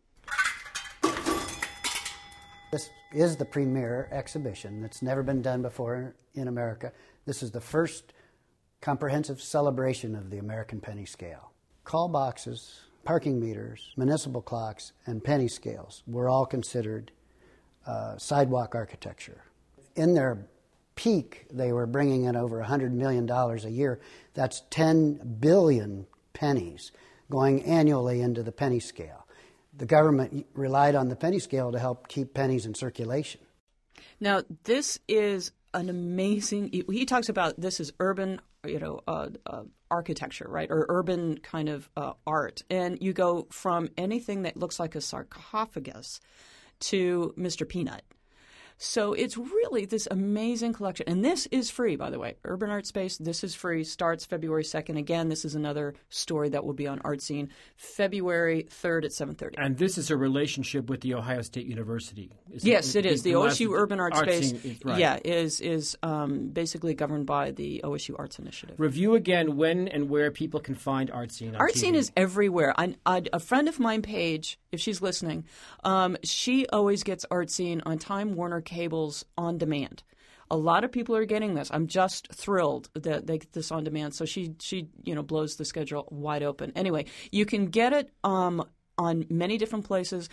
Speaker 13: This is the premier exhibition that's never been done before in America. This is the first comprehensive celebration of the American penny scale. Call boxes, parking meters, municipal clocks, and penny scales were all considered uh, sidewalk architecture. In their peak, they were bringing in over one hundred million dollars a year. That's ten billion pennies going annually into the penny scale. The government relied on the penny scale to help keep pennies in circulation.
Speaker 2: Now, this is an amazing. He talks about this is urban, you know, uh, uh, architecture, right, or urban kind of uh, art, and you go from anything that looks like a sarcophagus to Mister Peanut. So it's really this amazing collection. And this is free, by the way. Urban Art Space, this is free. Starts February second. Again, this is another story that will be on ArtScene February third at seven thirty.
Speaker 1: And this is a relationship with the Ohio State University. Is
Speaker 2: yes, it, it is. The O S U
Speaker 1: last,
Speaker 2: Urban Art,
Speaker 1: art
Speaker 2: Space
Speaker 1: scene, is, right.
Speaker 2: yeah, is, is um, basically governed by the O S U Arts Initiative.
Speaker 1: Review again when and where people can find ArtScene on
Speaker 2: ArtScene
Speaker 1: T V.
Speaker 2: is everywhere. I, I, a friend of mine, Paige, if she's listening, um, she always gets ArtScene on Time Warner Cable's On Demand. A lot of people are getting this. I'm just thrilled that they get this on demand. So she, she, you know, blows the schedule wide open. Anyway, you can get it um, on many different places.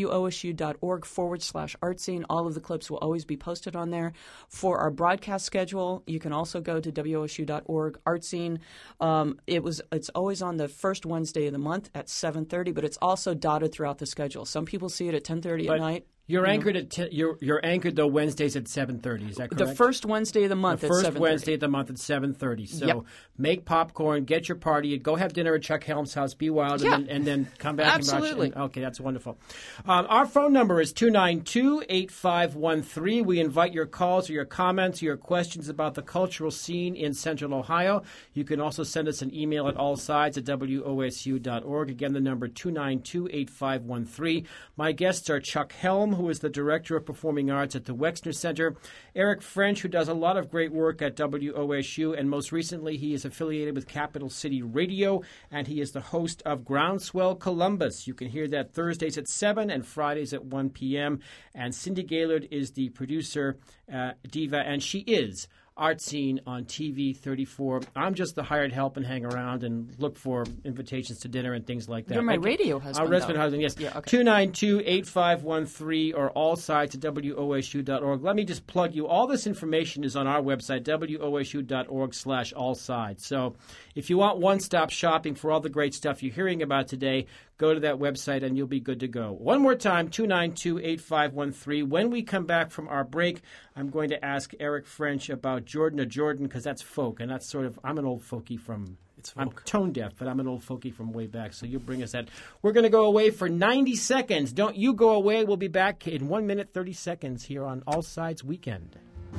Speaker 2: wosu.org forward slash artscene. All of the clips will always be posted on there. For our broadcast schedule, you can also go to wosu.org artscene. Um, it was it's always on the first Wednesday of the month at seven thirty, but it's also dotted throughout the schedule. Some people see it at ten thirty at night.
Speaker 1: You're
Speaker 2: you
Speaker 1: anchored
Speaker 2: know.
Speaker 1: at t- you're you're anchored though Wednesdays at seven thirty. Is that correct?
Speaker 2: The first Wednesday of the month
Speaker 1: the
Speaker 2: at
Speaker 1: first
Speaker 2: seven thirty.
Speaker 1: Wednesday of the month at seven thirty. So
Speaker 2: Yep.
Speaker 1: make popcorn, get your party, go have dinner at Chuck Helm's house, be wild,
Speaker 2: Yeah.
Speaker 1: and, then, and then come back.
Speaker 2: Absolutely.
Speaker 1: And watch. And, okay, that's wonderful. Um, our phone number is two nine two, eight five one three. We invite your calls or your comments or your questions about the cultural scene in Central Ohio. You can also send us an email at allsides at w o s u dot org. Again, the number two nine two, eight five one three. My guests are Chuck Helm, who is the director of Performing Arts at the Wexner Center, Eric French, who does a lot of great work at W O S U, and most recently he is affiliated with Capital City Radio, and he is the host of Groundswell Columbus. You can hear that Thursdays at seven and Fridays at one p.m., and Cindy Gaylord is the producer, uh, diva, and she is ArtScene on T V thirty-four. I'm just the hired help and hang around and look for invitations to dinner and things like that.
Speaker 2: You're my
Speaker 1: I,
Speaker 2: radio husband.
Speaker 1: Our husband,
Speaker 2: though.
Speaker 1: husband, yes.
Speaker 2: Yeah, okay.
Speaker 1: two nine two, eight five one three or all sides at w o s u dot org. Let me just plug you. All this information is on our website, w o s u dot org slash all sides. So if you want one-stop shopping for all the great stuff you're hearing about today, go to that website and you'll be good to go. One more time, two nine two, eight five one three. When we come back from our break, I'm going to ask Eric French about Jordan of Jordan, because that's folk, and that's sort of, I'm an old folkie from,
Speaker 3: it's
Speaker 1: I'm tone deaf, but I'm an old folkie from way back, so you bring us that. We're going to go away for ninety seconds. Don't you go away. We'll be back in one minute, thirty seconds here on All Sides Weekend.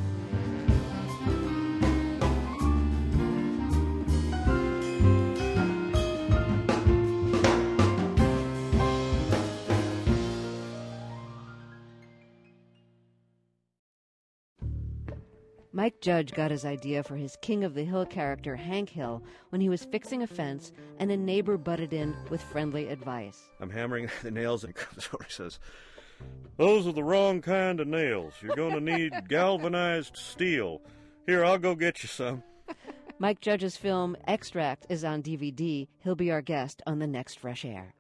Speaker 14: Mike Judge got his idea for his King of the Hill character, Hank Hill, when he was fixing a fence and a neighbor butted in with friendly advice.
Speaker 15: I'm hammering the nails and he comes over and says, "Those are the wrong kind of nails. You're going to need galvanized steel. Here, I'll go get you some."
Speaker 14: Mike Judge's film Extract is on D V D. He'll be our guest on the next Fresh Air.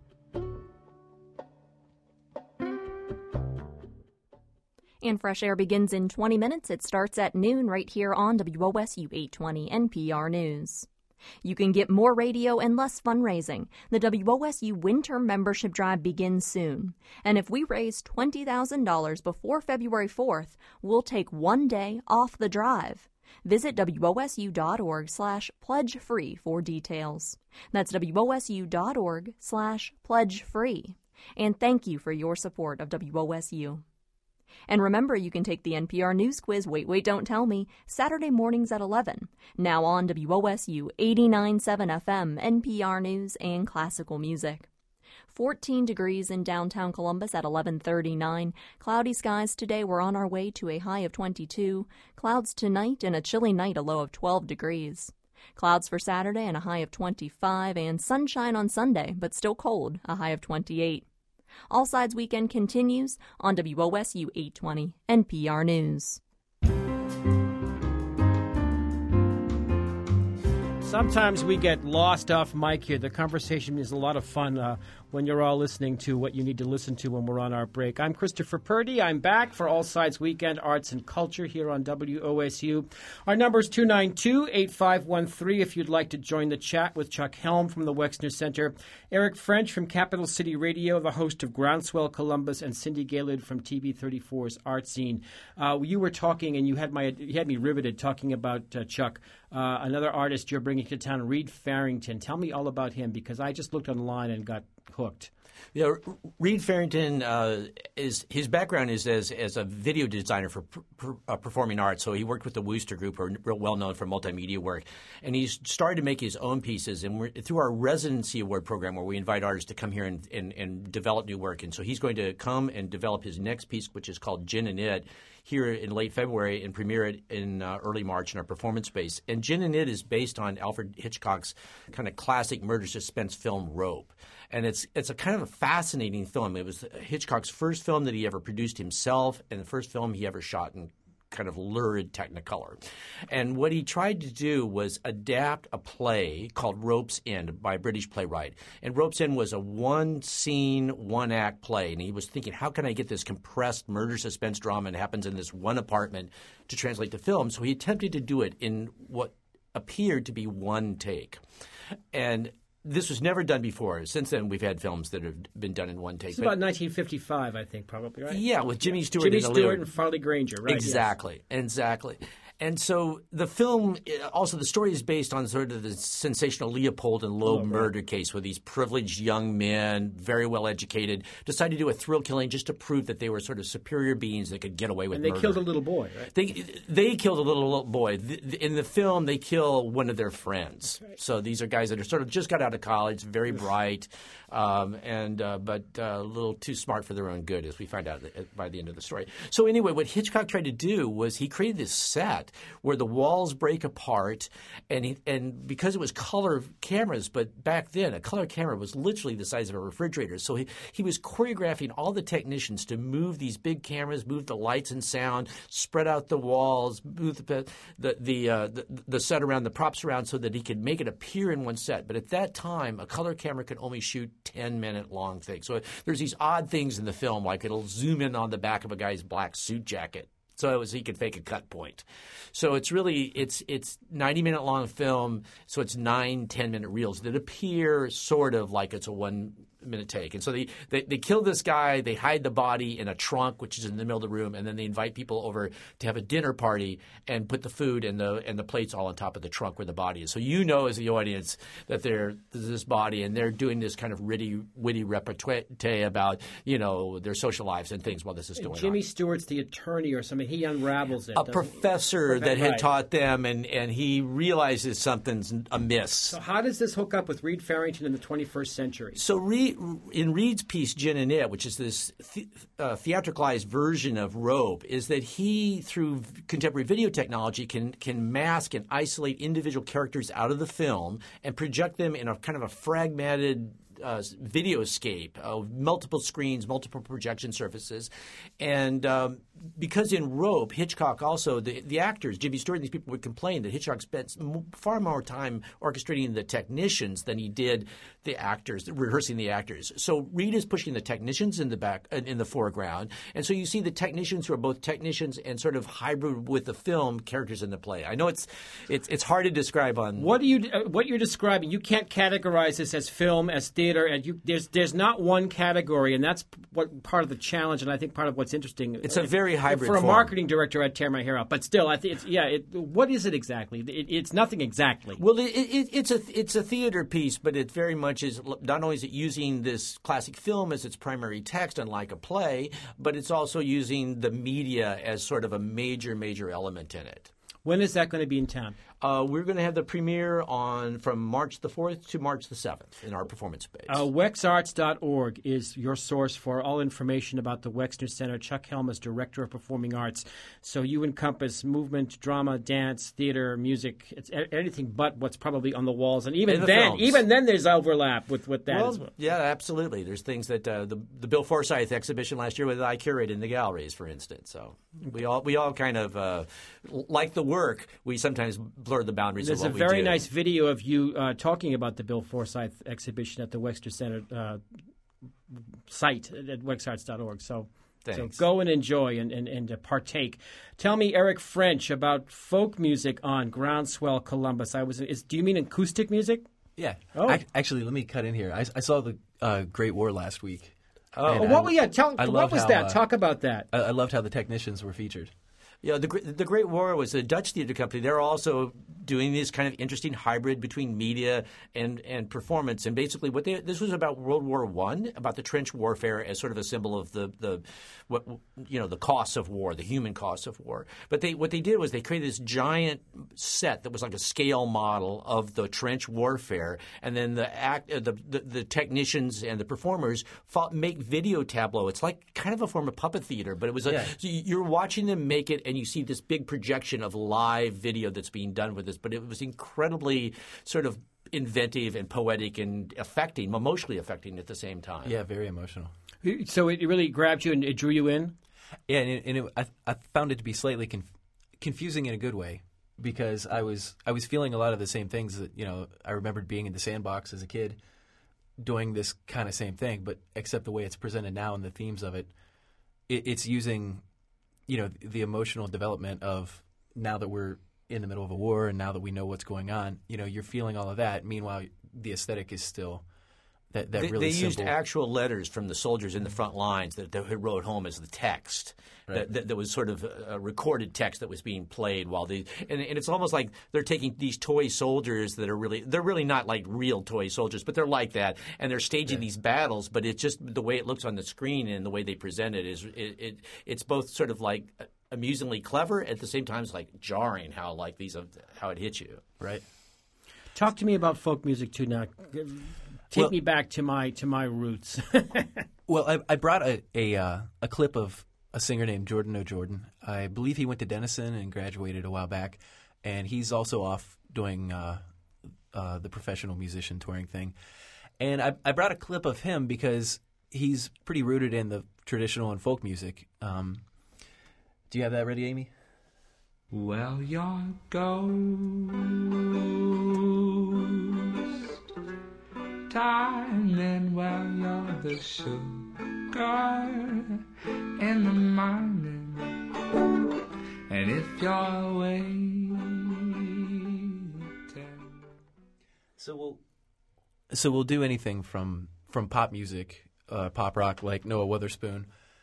Speaker 8: And Fresh Air begins in twenty minutes. It starts at noon right here on W O S U eight twenty N P R News. You can get more radio and less fundraising. The W O S U Winter Membership Drive begins soon. And if we raise twenty thousand dollars before February fourth, we'll take one day off the drive. Visit W O S U dot org slash pledge free for details. That's W O S U dot org slash pledge free. And thank you for your support of W O S U. And remember, you can take the N P R News Quiz, Wait, Wait, Don't Tell Me, Saturday mornings at eleven. Now on W O S U eighty-nine point seven F M, N P R News, and Classical Music. fourteen degrees in downtown Columbus at eleven thirty-nine. Cloudy skies today. We're on our way to a high of twenty-two. Clouds tonight and a chilly night, a low of twelve degrees. Clouds for Saturday and a high of twenty-five. And sunshine on Sunday, but still cold, a high of twenty-eight. All Sides Weekend continues on W O S U eight twenty N P R News.
Speaker 1: Sometimes we get lost off mic here. The conversation is a lot of fun uh, when you're all listening to what you need to listen to when we're on our break. I'm Christopher Purdy. I'm back for All Sides Weekend Arts and Culture here on W O S U. Our number is two nine two, eight five one three if you'd like to join the chat with Chuck Helm from the Wexner Center, Eric French from Capital City Radio, the host of Groundswell Columbus, and Cindy Gaylord from T V thirty-four's ArtScene. Uh, you were talking, and you had my you had me riveted talking about uh, Chuck, uh, another artist you're bringing to town, Reed Farrington. Tell me all about him, because I just looked online and got hooked.
Speaker 4: Yeah, Reed Farrington uh, is his background is as as a video designer for per, per, uh, performing arts. So he worked with the Wooster Group, who are real well known for multimedia work, and he's started to make his own pieces. And we're, through our residency award program, where we invite artists to come here and, and, and develop new work, and so he's going to come and develop his next piece, which is called Gin and It, here in late February and premiere it in uh, early March in our performance space. And Gin and It is based on Alfred Hitchcock's kind of classic murder suspense film Rope. And it's it's a kind of a fascinating film. It was Hitchcock's first film that he ever produced himself, and the first film he ever shot in kind of lurid Technicolor. And what he tried to do was adapt a play called Rope's End by a British playwright. And Rope's End was a one-scene, one-act play. And he was thinking, how can I get this compressed murder suspense drama that happens in this one apartment to translate to film? So he attempted to do it in what appeared to be one take. And this was never done before. Since then, we've had films that have been done in one take.
Speaker 1: It's about nineteen fifty-five, I think, probably, right?
Speaker 4: Yeah, with Jimmy Stewart
Speaker 1: Jimmy
Speaker 4: and the
Speaker 1: Stewart
Speaker 4: Leo-
Speaker 1: and Farley Granger, right?
Speaker 4: Exactly,
Speaker 1: yes.
Speaker 4: exactly. And so the film, also the story is based on sort of the sensational Leopold and Loeb
Speaker 1: Oh, right.
Speaker 4: murder case where these privileged young men, very well educated, decided to do a thrill killing just to prove that they were sort of superior beings that could get away with
Speaker 1: And they
Speaker 4: murder.
Speaker 1: killed a little boy, right?
Speaker 4: They they killed a little, little boy. The- the- In the film, they kill one of their friends. So these are guys that are sort of just got out of college, very bright, um, and uh, but uh, a little too smart for their own good, as we find out at- by the end of the story. So anyway, what Hitchcock tried to do was he created this set where the walls break apart, and he, and because it was color cameras, but back then a color camera was literally the size of a refrigerator. So he, he was choreographing all the technicians to move these big cameras, move the lights and sound, spread out the walls, move the the the, uh, the the set around, the props around, so that he could make it appear in one set. But at that time, a color camera could only shoot ten minute long things. So there's these odd things in the film, like it'll zoom in on the back of a guy's black suit jacket, so it was, he could fake a cut point. So it's really it's it's ninety minute long film. So it's nine ten minute reels that appear sort of like it's a one minute take. And so they, they they kill this guy. They hide the body in a trunk, which is in the middle of the room, and then they invite people over to have a dinner party and put the food and the and the plates all on top of the trunk where the body is. So you know as the audience that there there's this body, and they're doing this kind of witty witty repartee about you know their social lives and things while this is
Speaker 1: And
Speaker 4: going on.
Speaker 1: Jimmy Stewart's the attorney or something. He unravels it.
Speaker 4: A
Speaker 1: doesn't he?
Speaker 4: professor that had
Speaker 1: Right.
Speaker 4: taught them, and, and he realizes something's amiss.
Speaker 1: So how does this hook up with Reed Farrington in the twenty-first century?
Speaker 4: So Reed, in Reed's piece, Gin and It, which is this the, uh, theatricalized version of Rope, is that he, through contemporary video technology, can can mask and isolate individual characters out of the film and project them in a kind of a fragmented Uh, videoscape of multiple screens, multiple projection surfaces. And um, because in Rope, Hitchcock also, the, the actors, Jimmy Stewart and these people would complain that Hitchcock spent m- far more time orchestrating the technicians than he did the actors, rehearsing the actors. So Reed is pushing the technicians in the back, uh, in the foreground. And so you see the technicians who are both technicians and sort of hybrid with the film characters in the play. I know it's it's it's hard to describe on
Speaker 1: What do you uh, what you're describing? You can't categorize this as film, as theater, and you, there's there's not one category, and that's what part of the challenge, and I think part of what's interesting.
Speaker 4: It's a very hybrid
Speaker 1: For a
Speaker 4: form.
Speaker 1: marketing director, I'd tear my hair out, but still, I think it's yeah. It, what is it exactly? It, it's nothing exactly.
Speaker 4: Well, it, it, it's a it's a theater piece, but it very much is. Not only is it using this classic film as its primary text, unlike a play, but it's also using the media as sort of a major major element in it.
Speaker 1: When is that going to be in town?
Speaker 4: Uh, we're going to have the premiere on from March the fourth to March the seventh in our performance space.
Speaker 1: Uh, Wex Arts dot org is your source for all information about the Wexner Center. Chuck Helm is Director of Performing Arts. So you encompass movement, drama, dance, theater, music. It's a- anything but what's probably on the walls. And even
Speaker 4: In the
Speaker 1: then,
Speaker 4: films.
Speaker 1: even then there's overlap with, with that
Speaker 4: well,
Speaker 1: as well.
Speaker 4: yeah, absolutely. There's things that uh, the the Bill Forsyth exhibition last year that I curated in the galleries, for instance. So we all we all kind of uh, like the work. We sometimes blur the boundaries.
Speaker 1: There's
Speaker 4: of
Speaker 1: a
Speaker 4: what
Speaker 1: very
Speaker 4: we do.
Speaker 1: nice video of you uh, talking about the Bill Forsyth exhibition at the Wexner Center uh, site at Wex Arts dot org. So, so
Speaker 4: Thanks.
Speaker 1: go and enjoy and, and, and uh, partake. Tell me, Eric French, about folk music on Groundswell Columbus. I was. Is, do you mean acoustic music?
Speaker 3: Yeah.
Speaker 1: Oh.
Speaker 3: Ac- Actually, let me cut in here. I, I saw the uh, Great War last week.
Speaker 1: Oh,
Speaker 3: And
Speaker 1: what
Speaker 3: I-
Speaker 1: was yeah? Tell
Speaker 3: I
Speaker 1: what
Speaker 3: loved
Speaker 1: was
Speaker 3: how,
Speaker 1: that?
Speaker 3: uh,
Speaker 1: Talk about that.
Speaker 3: I, I loved how the technicians were featured.
Speaker 4: Yeah, the Gr- the Great War was a Dutch theater company. They're also doing this kind of interesting hybrid between media and, and performance. And basically, what they this was about World War One, about the trench warfare as sort of a symbol of the the what you know the costs of war, the human costs of war. But they what they did was they created this giant set that was like a scale model of the trench warfare, and then the act uh, the, the the technicians and the performers fought, make video tableau. It's like kind of a form of puppet theater, but it was a,
Speaker 3: Yeah.
Speaker 4: so you're watching them make it, and you see this big projection of live video that's being done with this. But it was incredibly sort of inventive and poetic and affecting, emotionally affecting at the same time.
Speaker 3: Yeah, very emotional.
Speaker 1: So it really grabbed you and it drew you in?
Speaker 3: Yeah, and, it, and it, I, I found it to be slightly conf- confusing in a good way because I was I was feeling a lot of the same things that, you know, I remembered being in the sandbox as a kid doing this kind of same thing, but except the way it's presented now and the themes of it, it it's using, you know, the emotional development of now that we're in the middle of a war and now that we know what's going on, you know, you're feeling all of that. Meanwhile, the aesthetic is still that, that
Speaker 4: they,
Speaker 3: really
Speaker 4: they used
Speaker 3: simple.
Speaker 4: actual letters from the soldiers in the front lines that they wrote home as the text.
Speaker 3: Right.
Speaker 4: That, that, that was sort of a recorded text that was being played while they and, and it's almost like they're taking these toy soldiers that are really they're really not like real toy soldiers, but they're like that, and they're staging
Speaker 3: Yeah.
Speaker 4: these battles. But it's just the way it looks on the screen and the way they present it is it, it it's both sort of like amusingly clever at the same time it's like jarring how like these how it hits you.
Speaker 3: Right.
Speaker 1: Talk to me about folk music too now. Take
Speaker 3: Well-
Speaker 1: me back to my to my roots.
Speaker 3: Well, I, I brought a a, uh, a clip of a singer named Jordan O'Jordan. I believe he went to Denison and graduated a while back, and he's also off doing uh, uh, the professional musician touring thing. And I, I brought a clip of him because he's pretty rooted in the traditional and folk music. Um, do you have that ready, Amy?
Speaker 16: Well, your ghost time, and well, you're the sugar in the morning, and if you're waiting.
Speaker 3: So we'll so we'll do anything from from pop music, uh, pop rock like Noah Witherspoon,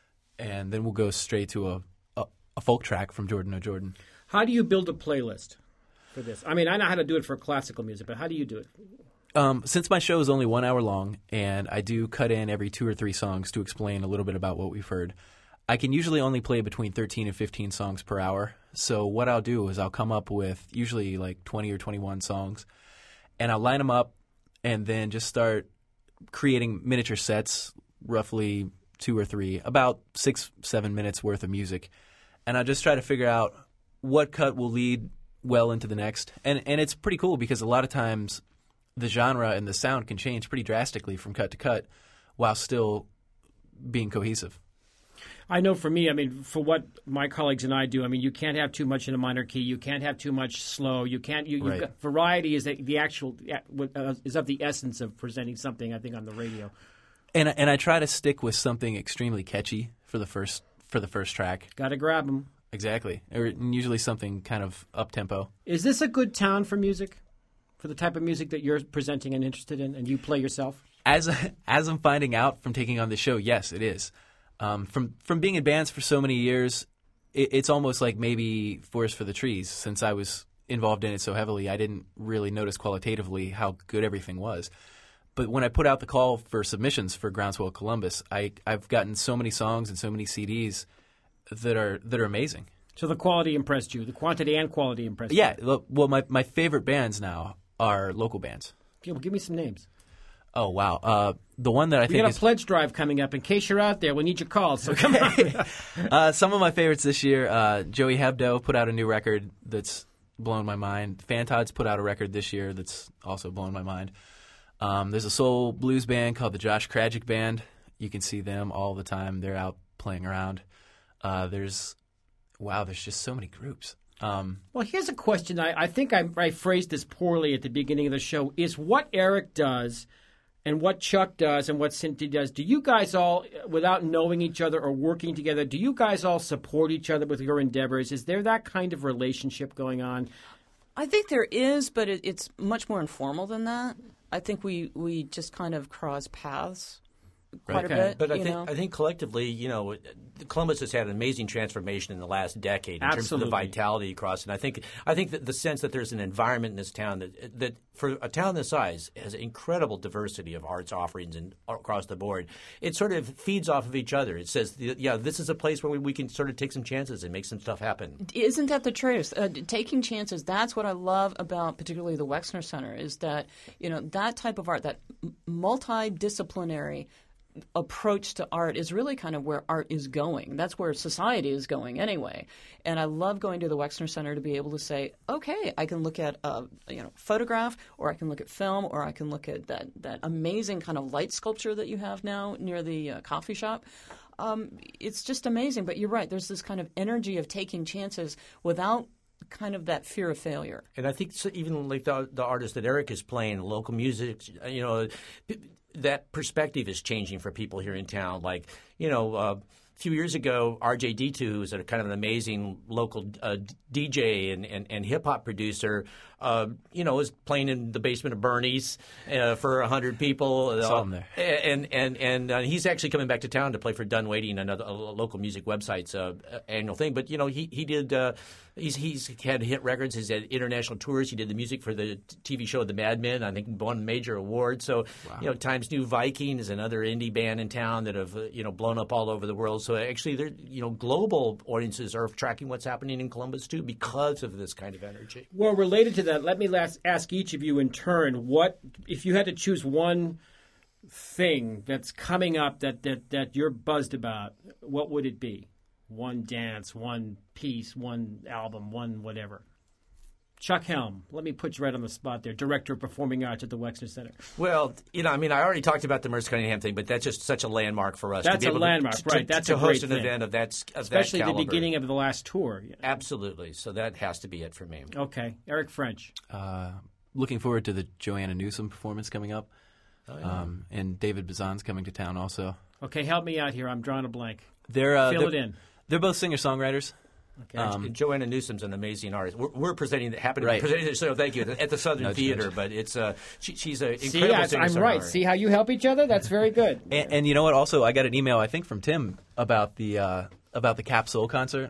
Speaker 3: and then we'll go straight to a, a, a folk track from Jordan O'Jordan.
Speaker 1: How do you build a playlist for this? I mean, I know how to do it for classical music, but how do you do it?
Speaker 3: Um, since my show is only one hour long, and I do cut in every two or three songs to explain a little bit about what we've heard, I can usually only play between thirteen and fifteen songs per hour. So what I'll do is I'll come up with usually like twenty or twenty-one songs, and I'll line them up and then just start creating miniature sets, roughly two or three, about six, seven minutes worth of music. And I'll just try to figure out what cut will lead well into the next. And and it's pretty cool because a lot of times the genre and the sound can change pretty drastically from cut to cut while still being cohesive.
Speaker 1: I know for me, I mean, for what my colleagues and I do, I mean, you can't have too much in a minor key. You can't have too much slow. You can't. You,
Speaker 3: Right.
Speaker 1: you've got, variety is the, the actual uh, is of the essence of presenting something. I think on the radio.
Speaker 3: And and I try to stick with something extremely catchy for the first for the first track.
Speaker 1: Got to grab them.
Speaker 3: Exactly, or usually something kind of up tempo.
Speaker 1: Is this a good town for music? For the type of music that you're presenting and interested in, and you play yourself?
Speaker 3: As as I'm finding out from taking on the show, yes, it is. Um, from from being in bands for so many years, it, it's almost like maybe Forest for the Trees. Since I was involved in it so heavily, I didn't really notice qualitatively how good everything was. But when I put out the call for submissions for Groundswell Columbus, I I've gotten so many songs and so many C Ds that are that are amazing.
Speaker 1: So the quality impressed you, the quantity and quality impressed you.
Speaker 3: Yeah, look, well, my my favorite bands now are local bands.
Speaker 1: Okay, well, give me some names.
Speaker 3: Oh wow, uh, the one that I
Speaker 1: we
Speaker 3: think
Speaker 1: got a
Speaker 3: is
Speaker 1: pledge drive coming up. In case you're out there, we need your calls. So come on.
Speaker 3: uh, some of my favorites this year. Uh, Joey Hebdo put out a new record that's blown my mind. Fantod's put out a record this year that's also blown my mind. Um, there's a soul blues band called the Josh Krajic Band. You can see them all the time. They're out playing around. Uh, there's wow, there's just so many groups. Um,
Speaker 1: well, here's a question. I, I think I, I phrased this poorly at the beginning of the show. Is what Eric does and what Chuck does and what Cynthia does, do you guys all, without knowing each other or working together, do you guys all support each other with your endeavors? Is there that kind of relationship going on?
Speaker 2: I think there is, but it, it's much more informal than that. I think we, we just kind of cross paths quite
Speaker 4: Right.
Speaker 2: a bit.
Speaker 4: But I
Speaker 2: you
Speaker 4: think
Speaker 2: know?
Speaker 4: I think collectively, you know, Columbus has had an amazing transformation in the last decade in terms of
Speaker 1: Absolutely.
Speaker 4: the vitality across. And I think I think that the sense that there's an environment in this town that that for a town this size has incredible diversity of arts offerings and across the board. It sort of feeds off of each other. It says, yeah, this is a place where we, we can sort of take some chances and make some stuff happen.
Speaker 2: Isn't that the truth? Uh, taking chances. That's what I love about particularly the Wexner Center is that, you know, that type of art, that m- multidisciplinary approach to art is really kind of where art is going. That's where society is going anyway. And I love going to the Wexner Center to be able to say, okay, I can look at a you know photograph, or I can look at film, or I can look at that, that amazing kind of light sculpture that you have now near the uh, coffee shop. Um, it's just amazing. But you're right. There's this kind of energy of taking chances without kind of that fear of failure.
Speaker 4: And I think so, even like the, the artist that Eric is playing, local music, you know, that perspective is changing for people here in town. Like, you know, uh, a few years ago, R J D two, who's a kind of an amazing local uh, D J and, and, and hip-hop producer, uh, you know, was playing in the basement of Bernie's uh, for one hundred people.
Speaker 3: Saw him there.
Speaker 4: And, and, and uh, he's actually coming back to town to play for Dun Waiting, another a local music website's uh, annual thing. But, you know, he, he did uh, – He's he's had hit records. He's had international tours. He did the music for the T V show The Mad Men. I think won major awards. So
Speaker 3: Wow.
Speaker 4: you know, Times New Viking is another indie band in town that have uh, you know blown up all over the world. So actually, they're you know global audiences are tracking what's happening in Columbus too because of this kind of energy.
Speaker 1: Well, related to that, let me last ask each of you in turn, what if you had to choose one thing that's coming up that, that, that you're buzzed about, what would it be? One dance, one piece, one album, one whatever. Chuck Helm, let me put you right on the spot there, Director of Performing Arts at the Wexner Center.
Speaker 4: Well, you know, I mean, I already talked about the Merce Cunningham thing, but that's just such a landmark for us.
Speaker 1: That's
Speaker 4: to be
Speaker 1: a
Speaker 4: able
Speaker 1: landmark,
Speaker 4: to, to,
Speaker 1: right.
Speaker 4: To,
Speaker 1: That's
Speaker 4: to
Speaker 1: a
Speaker 4: host
Speaker 1: great
Speaker 4: an
Speaker 1: thing.
Speaker 4: event of that, of
Speaker 1: Especially
Speaker 4: that
Speaker 1: the
Speaker 4: caliber.
Speaker 1: beginning of the last tour.
Speaker 4: Absolutely. So that has to be it for me.
Speaker 1: Okay. Eric French.
Speaker 3: Uh, looking forward to the Joanna Newsom performance coming up.
Speaker 4: Oh, yeah.
Speaker 3: um, and David Bazan's coming to town also.
Speaker 1: Okay, help me out here. I'm drawing a blank.
Speaker 3: They're, uh,
Speaker 1: Fill
Speaker 3: they're,
Speaker 1: it in.
Speaker 3: They're both singer-songwriters.
Speaker 1: Okay.
Speaker 3: Um,
Speaker 4: Joanna Newsom's an amazing artist. We're, we're presenting, happy to
Speaker 3: Right.
Speaker 4: be presenting the show. Thank you at the Southern
Speaker 3: Nudge,
Speaker 4: Theater,
Speaker 3: nudge.
Speaker 4: but it's uh, she, she's an
Speaker 1: See,
Speaker 4: incredible
Speaker 1: I,
Speaker 4: singer.
Speaker 1: I'm right. See how you help each other? That's very good.
Speaker 3: And, and you know what? Also, I got an email, I think, from Tim about the uh, about the Cap Soul concert,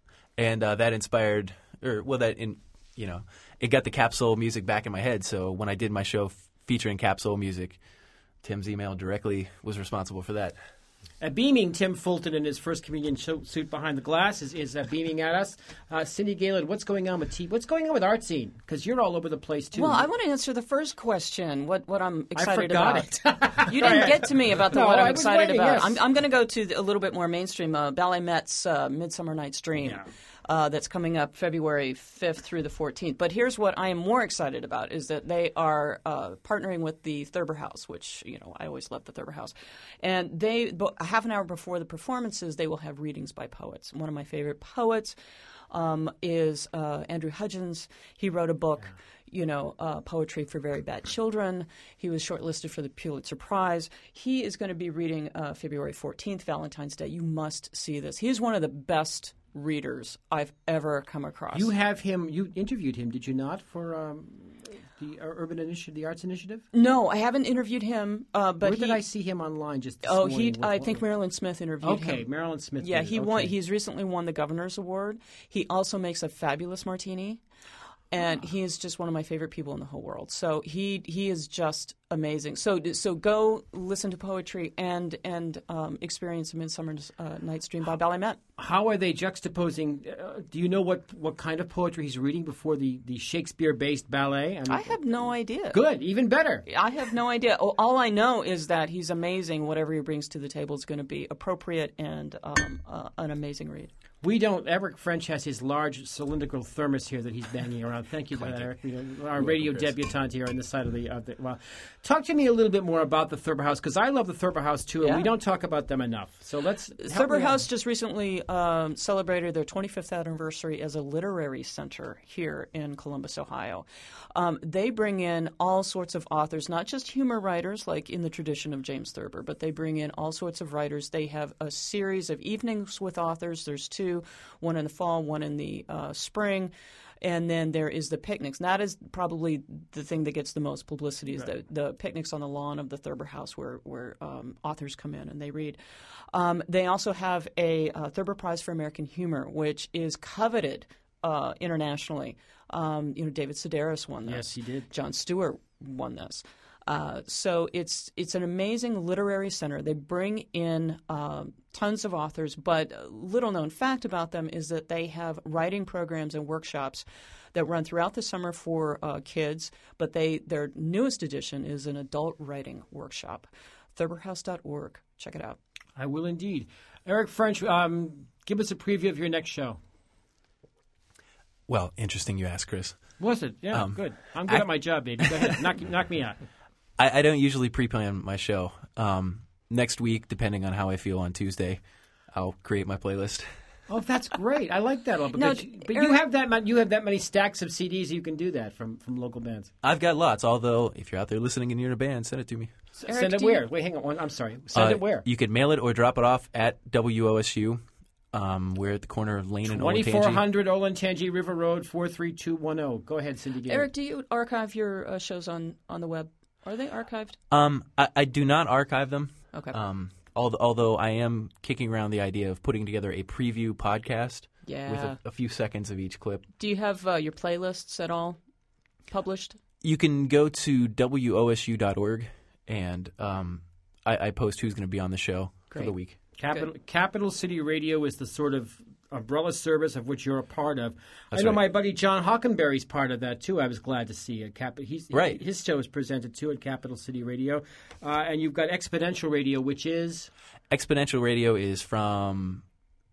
Speaker 3: and uh, that inspired, or well, that in you know, it got the Cap Soul music back in my head. So when I did my show f- featuring Cap Soul music, Tim's email directly was responsible for that.
Speaker 1: Uh, beaming Tim Fulton in his first communion show, suit behind the glass is, is uh, beaming at us. Uh, Cindy Galen, what's going on with T? What's going on with Art Scene? Because you're all over the place too.
Speaker 2: Well, I want to answer the first question. What what I'm excited
Speaker 1: forgot
Speaker 2: about?
Speaker 1: it.
Speaker 2: You didn't get to me about the
Speaker 1: No,
Speaker 2: what I'm
Speaker 1: I was
Speaker 2: excited
Speaker 1: waiting,
Speaker 2: about.
Speaker 1: yes.
Speaker 2: I'm, I'm going to go to the, a little bit more mainstream. Uh, Ballet Met's uh, Midsummer Night's Dream.
Speaker 1: Yeah.
Speaker 2: Uh, that's coming up February fifth through the fourteenth. But here's what I am more excited about is that they are uh, partnering with the Thurber House, which, you know, I always love the Thurber House. And they, bo- half an hour before the performances, they will have readings by poets. One of my favorite poets um, is uh, Andrew Hudgens. He wrote a book, you know, uh, Poetry for Very Bad Children. He was shortlisted for the Pulitzer Prize. He is going to be reading uh, February fourteenth, Valentine's Day. You must see this. He is one of the best readers I've ever come across.
Speaker 1: You have him. You interviewed him, did you not, for um, the uh, Urban Initiative, the Arts Initiative?
Speaker 2: No, I haven't interviewed him. Uh, but
Speaker 1: Where
Speaker 2: he,
Speaker 1: did I see him online? Just this
Speaker 2: oh,
Speaker 1: morning?
Speaker 2: he.
Speaker 1: What-
Speaker 2: I
Speaker 1: what-
Speaker 2: think Marilyn Smith interviewed him.
Speaker 1: Okay, Marilyn Smith.
Speaker 2: Yeah,
Speaker 1: did.
Speaker 2: he
Speaker 1: okay.
Speaker 2: won. He's recently won the Governor's Award. He also makes a fabulous martini, and he is just one of my favorite people in the whole world. So he he is just amazing. So so go listen to poetry and and um, experience a Midsummer uh, Night's Dream by Ballet Met.
Speaker 1: How are they juxtaposing? Uh, do you know what, what kind of poetry he's reading before the, the Shakespeare-based ballet? mean,
Speaker 2: I have no idea.
Speaker 1: Good, even better.
Speaker 2: I have no idea. All all I know is that he's amazing. Whatever he brings to the table is going to be appropriate and um, uh, an amazing read.
Speaker 1: We don't. Eric French has his large cylindrical thermos here that he's banging around. Thank you for that, Eric. You know, our radio debutante here on this side of the, of the. Well, talk to me a little bit more about the Thurber House, because I love the Thurber House too, and
Speaker 2: Yeah.
Speaker 1: we don't talk about them enough. So let's. help
Speaker 2: Thurber
Speaker 1: me out.
Speaker 2: House just recently um, celebrated their twenty-fifth anniversary as a literary center here in Columbus, Ohio. Um, they bring in all sorts of authors, not just humor writers like in the tradition of James Thurber, but they bring in all sorts of writers. They have a series of evenings with authors. There's two. two, one in the fall, one in the uh, spring. And then there is the picnics. And that is probably the thing that gets the most publicity is
Speaker 1: Right.
Speaker 2: the, the picnics on the lawn of the Thurber House where, where um, authors come in and they read. Um, they also have a uh, Thurber Prize for American Humor, which is coveted uh, internationally. Um, you know, David Sedaris won this.
Speaker 1: Yes, he did.
Speaker 2: Jon Stewart won this. Uh, so it's it's an amazing literary center. They bring in um, tons of authors, but a little known fact about them is that they have writing programs and workshops that run throughout the summer for uh, kids. But they their newest edition is an adult writing workshop. Thurber House dot org. Check it out.
Speaker 1: I will indeed. Eric French, um, give us a preview of your next show.
Speaker 3: Well, interesting you ask, Chris.
Speaker 1: Was it? Yeah,
Speaker 3: Um,
Speaker 1: good. I'm good
Speaker 3: I-
Speaker 1: at my job, baby. Go ahead. knock, knock me out.
Speaker 3: I, I don't usually pre-plan my show. Um, next week, depending on how I feel on Tuesday, I'll create my playlist.
Speaker 1: Oh, that's great. I like that. But,
Speaker 2: Now,
Speaker 1: but you
Speaker 2: Eric-
Speaker 1: have that ma- you have that many stacks of C Ds you can do that from, from local bands.
Speaker 3: I've got lots, although if you're out there listening and you're in a band, send it to me.
Speaker 2: Eric,
Speaker 1: Send it
Speaker 2: do you-
Speaker 1: where? Wait, hang on. I'm sorry. Send
Speaker 3: Uh,
Speaker 1: it where?
Speaker 3: You could mail it or drop it off at W O S U. Um, we're at the corner of Lane and
Speaker 1: twenty-four
Speaker 3: Olentangy.
Speaker 1: hundred Olentangy River Road, four three two one zero. Go ahead, Cindy Gaylor.
Speaker 2: Eric, do you archive your uh, shows on, on the web? Are they archived?
Speaker 3: Um, I, I do not archive them.
Speaker 2: Okay.
Speaker 3: Um, although, although I am kicking around the idea of putting together a preview podcast
Speaker 2: Yeah.
Speaker 3: with a, a few seconds of each clip.
Speaker 2: Do you have uh, your playlists at all published?
Speaker 3: You can go to W O S U dot org, and um, I, I post who's going to be on the show for
Speaker 2: Great.
Speaker 3: the week.
Speaker 1: Capital, Capital City Radio is the sort of umbrella service of which you're a part of.
Speaker 3: That's
Speaker 1: I know
Speaker 3: right.
Speaker 1: my buddy John Hockenberry's part of that, too. I was glad to see it. Cap- he's,
Speaker 3: Right.
Speaker 1: His show is presented, too, at Capital City Radio. Uh, and you've got Exponential Radio, which is...
Speaker 3: Exponential Radio is from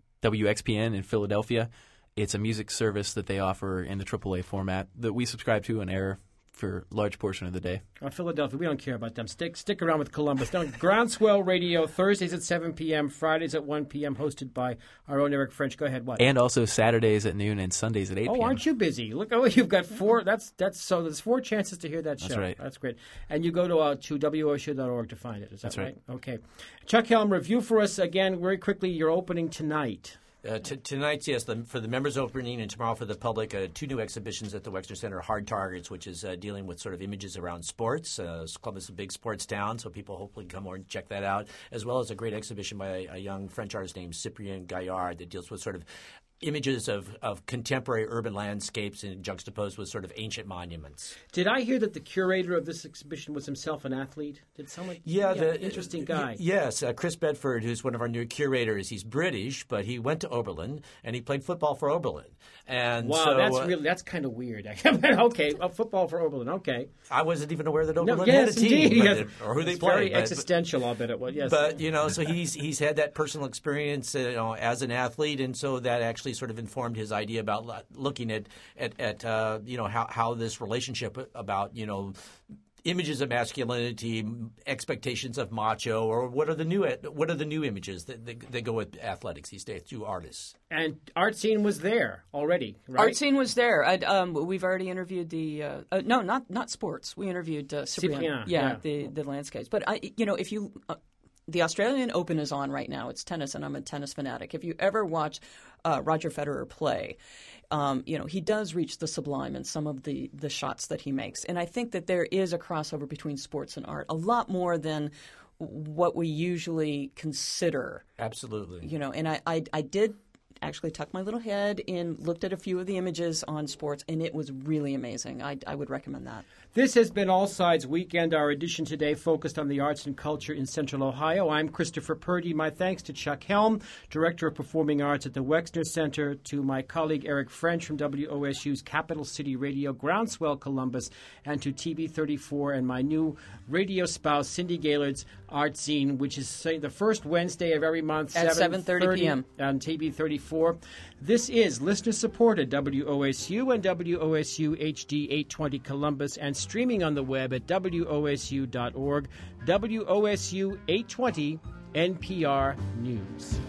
Speaker 3: W X P N in Philadelphia. It's a music service that they offer in the triple A format that we subscribe to and air for a large portion of the day.
Speaker 1: Uh, Philadelphia, we don't care about them. Stick stick around with Columbus. Don't, Groundswell Radio, Thursdays at seven p.m., Fridays at one p.m., hosted by our own Eric French. Go ahead, what?
Speaker 3: And also Saturdays at noon and Sundays at eight
Speaker 1: Oh,
Speaker 3: p.m.
Speaker 1: aren't you busy? Look, oh, you've got four. That's that's so. There's four chances to hear that show.
Speaker 3: That's right.
Speaker 1: That's great. And you go to uh, to W O S U dot org to find it. Is that
Speaker 3: That's right.
Speaker 1: Okay. Chuck Helm, review for us again very quickly. Your opening tonight.
Speaker 4: Uh, t- tonight's, yes, the, for the members opening, and tomorrow for the public, uh, two new exhibitions at the Wexner Center, Hard Targets, which is uh, dealing with sort of images around sports. Uh, Columbus is a big sports town, so people hopefully come over and check that out, as well as a great exhibition by a, a young French artist named Cyprien Gaillard that deals with sort of images of, of contemporary urban landscapes and juxtaposed with sort of ancient monuments.
Speaker 1: Did I hear that the curator of this exhibition was himself an athlete? Did someone?
Speaker 4: Yeah, the
Speaker 1: interesting
Speaker 4: uh,
Speaker 1: guy.
Speaker 4: y- yes, uh, Chris Bedford, who's one of our new curators. He's British, but he went to Oberlin and he played football for Oberlin. And
Speaker 1: Wow,
Speaker 4: so,
Speaker 1: that's
Speaker 4: uh,
Speaker 1: really that's kind of weird. Okay, uh, football for Oberlin. Okay.
Speaker 4: I wasn't even aware that
Speaker 1: No,
Speaker 4: Oberlin
Speaker 1: yes,
Speaker 4: had a team,
Speaker 1: indeed.
Speaker 4: but
Speaker 1: Yes.
Speaker 4: it- or who they
Speaker 1: It's
Speaker 4: played.
Speaker 1: very
Speaker 4: but-
Speaker 1: existential, I'll bet it was. Yes.
Speaker 4: But you know, so he's he's had that personal experience, uh, you know, as an athlete, and so that actually sort of informed his idea about lo- looking at at, at uh, you know how how this relationship about you know. Images of masculinity, expectations of macho, or what are the new what are the new images that, that, that go with athletics these days through artists?
Speaker 1: And Art Scene was there already, right?
Speaker 2: Art Scene was there. I'd, um, we've already interviewed the uh, uh, no, not not sports. We interviewed uh, Cyprien.
Speaker 1: Cyprien,
Speaker 2: yeah,
Speaker 1: yeah.
Speaker 2: the the landscapes. But I, you know, if you. Uh, The Australian Open is on right now. It's tennis, and I'm a tennis fanatic. If you ever watch uh, Roger Federer play, um, you know he does reach the sublime in some of the the shots that he makes. And I think that there is a crossover between sports and art, a lot more than what we usually consider.
Speaker 4: Absolutely.
Speaker 2: You know, and I I, I did actually tuck my little head in, looked at a few of the images on sports, and it was really amazing. I, I would recommend that.
Speaker 1: This has been All Sides Weekend. Our edition today focused on the arts and culture in Central Ohio. I'm Christopher Purdy. My thanks to Chuck Helm, Director of Performing Arts at the Wexner Center, to my colleague Eric French from W O S U's Capital City Radio, Groundswell Columbus, and to T V thirty-four and my new radio spouse, Cindy Gaylord's Art Scene, which is say, the first Wednesday of every month,
Speaker 2: At seven thirty p.m.
Speaker 1: on T V thirty-four. This is listener-supported W O S U and W O S U H D eight twenty Columbus, and streaming on the web at W O S U dot org. W O S U eight twenty N P R News.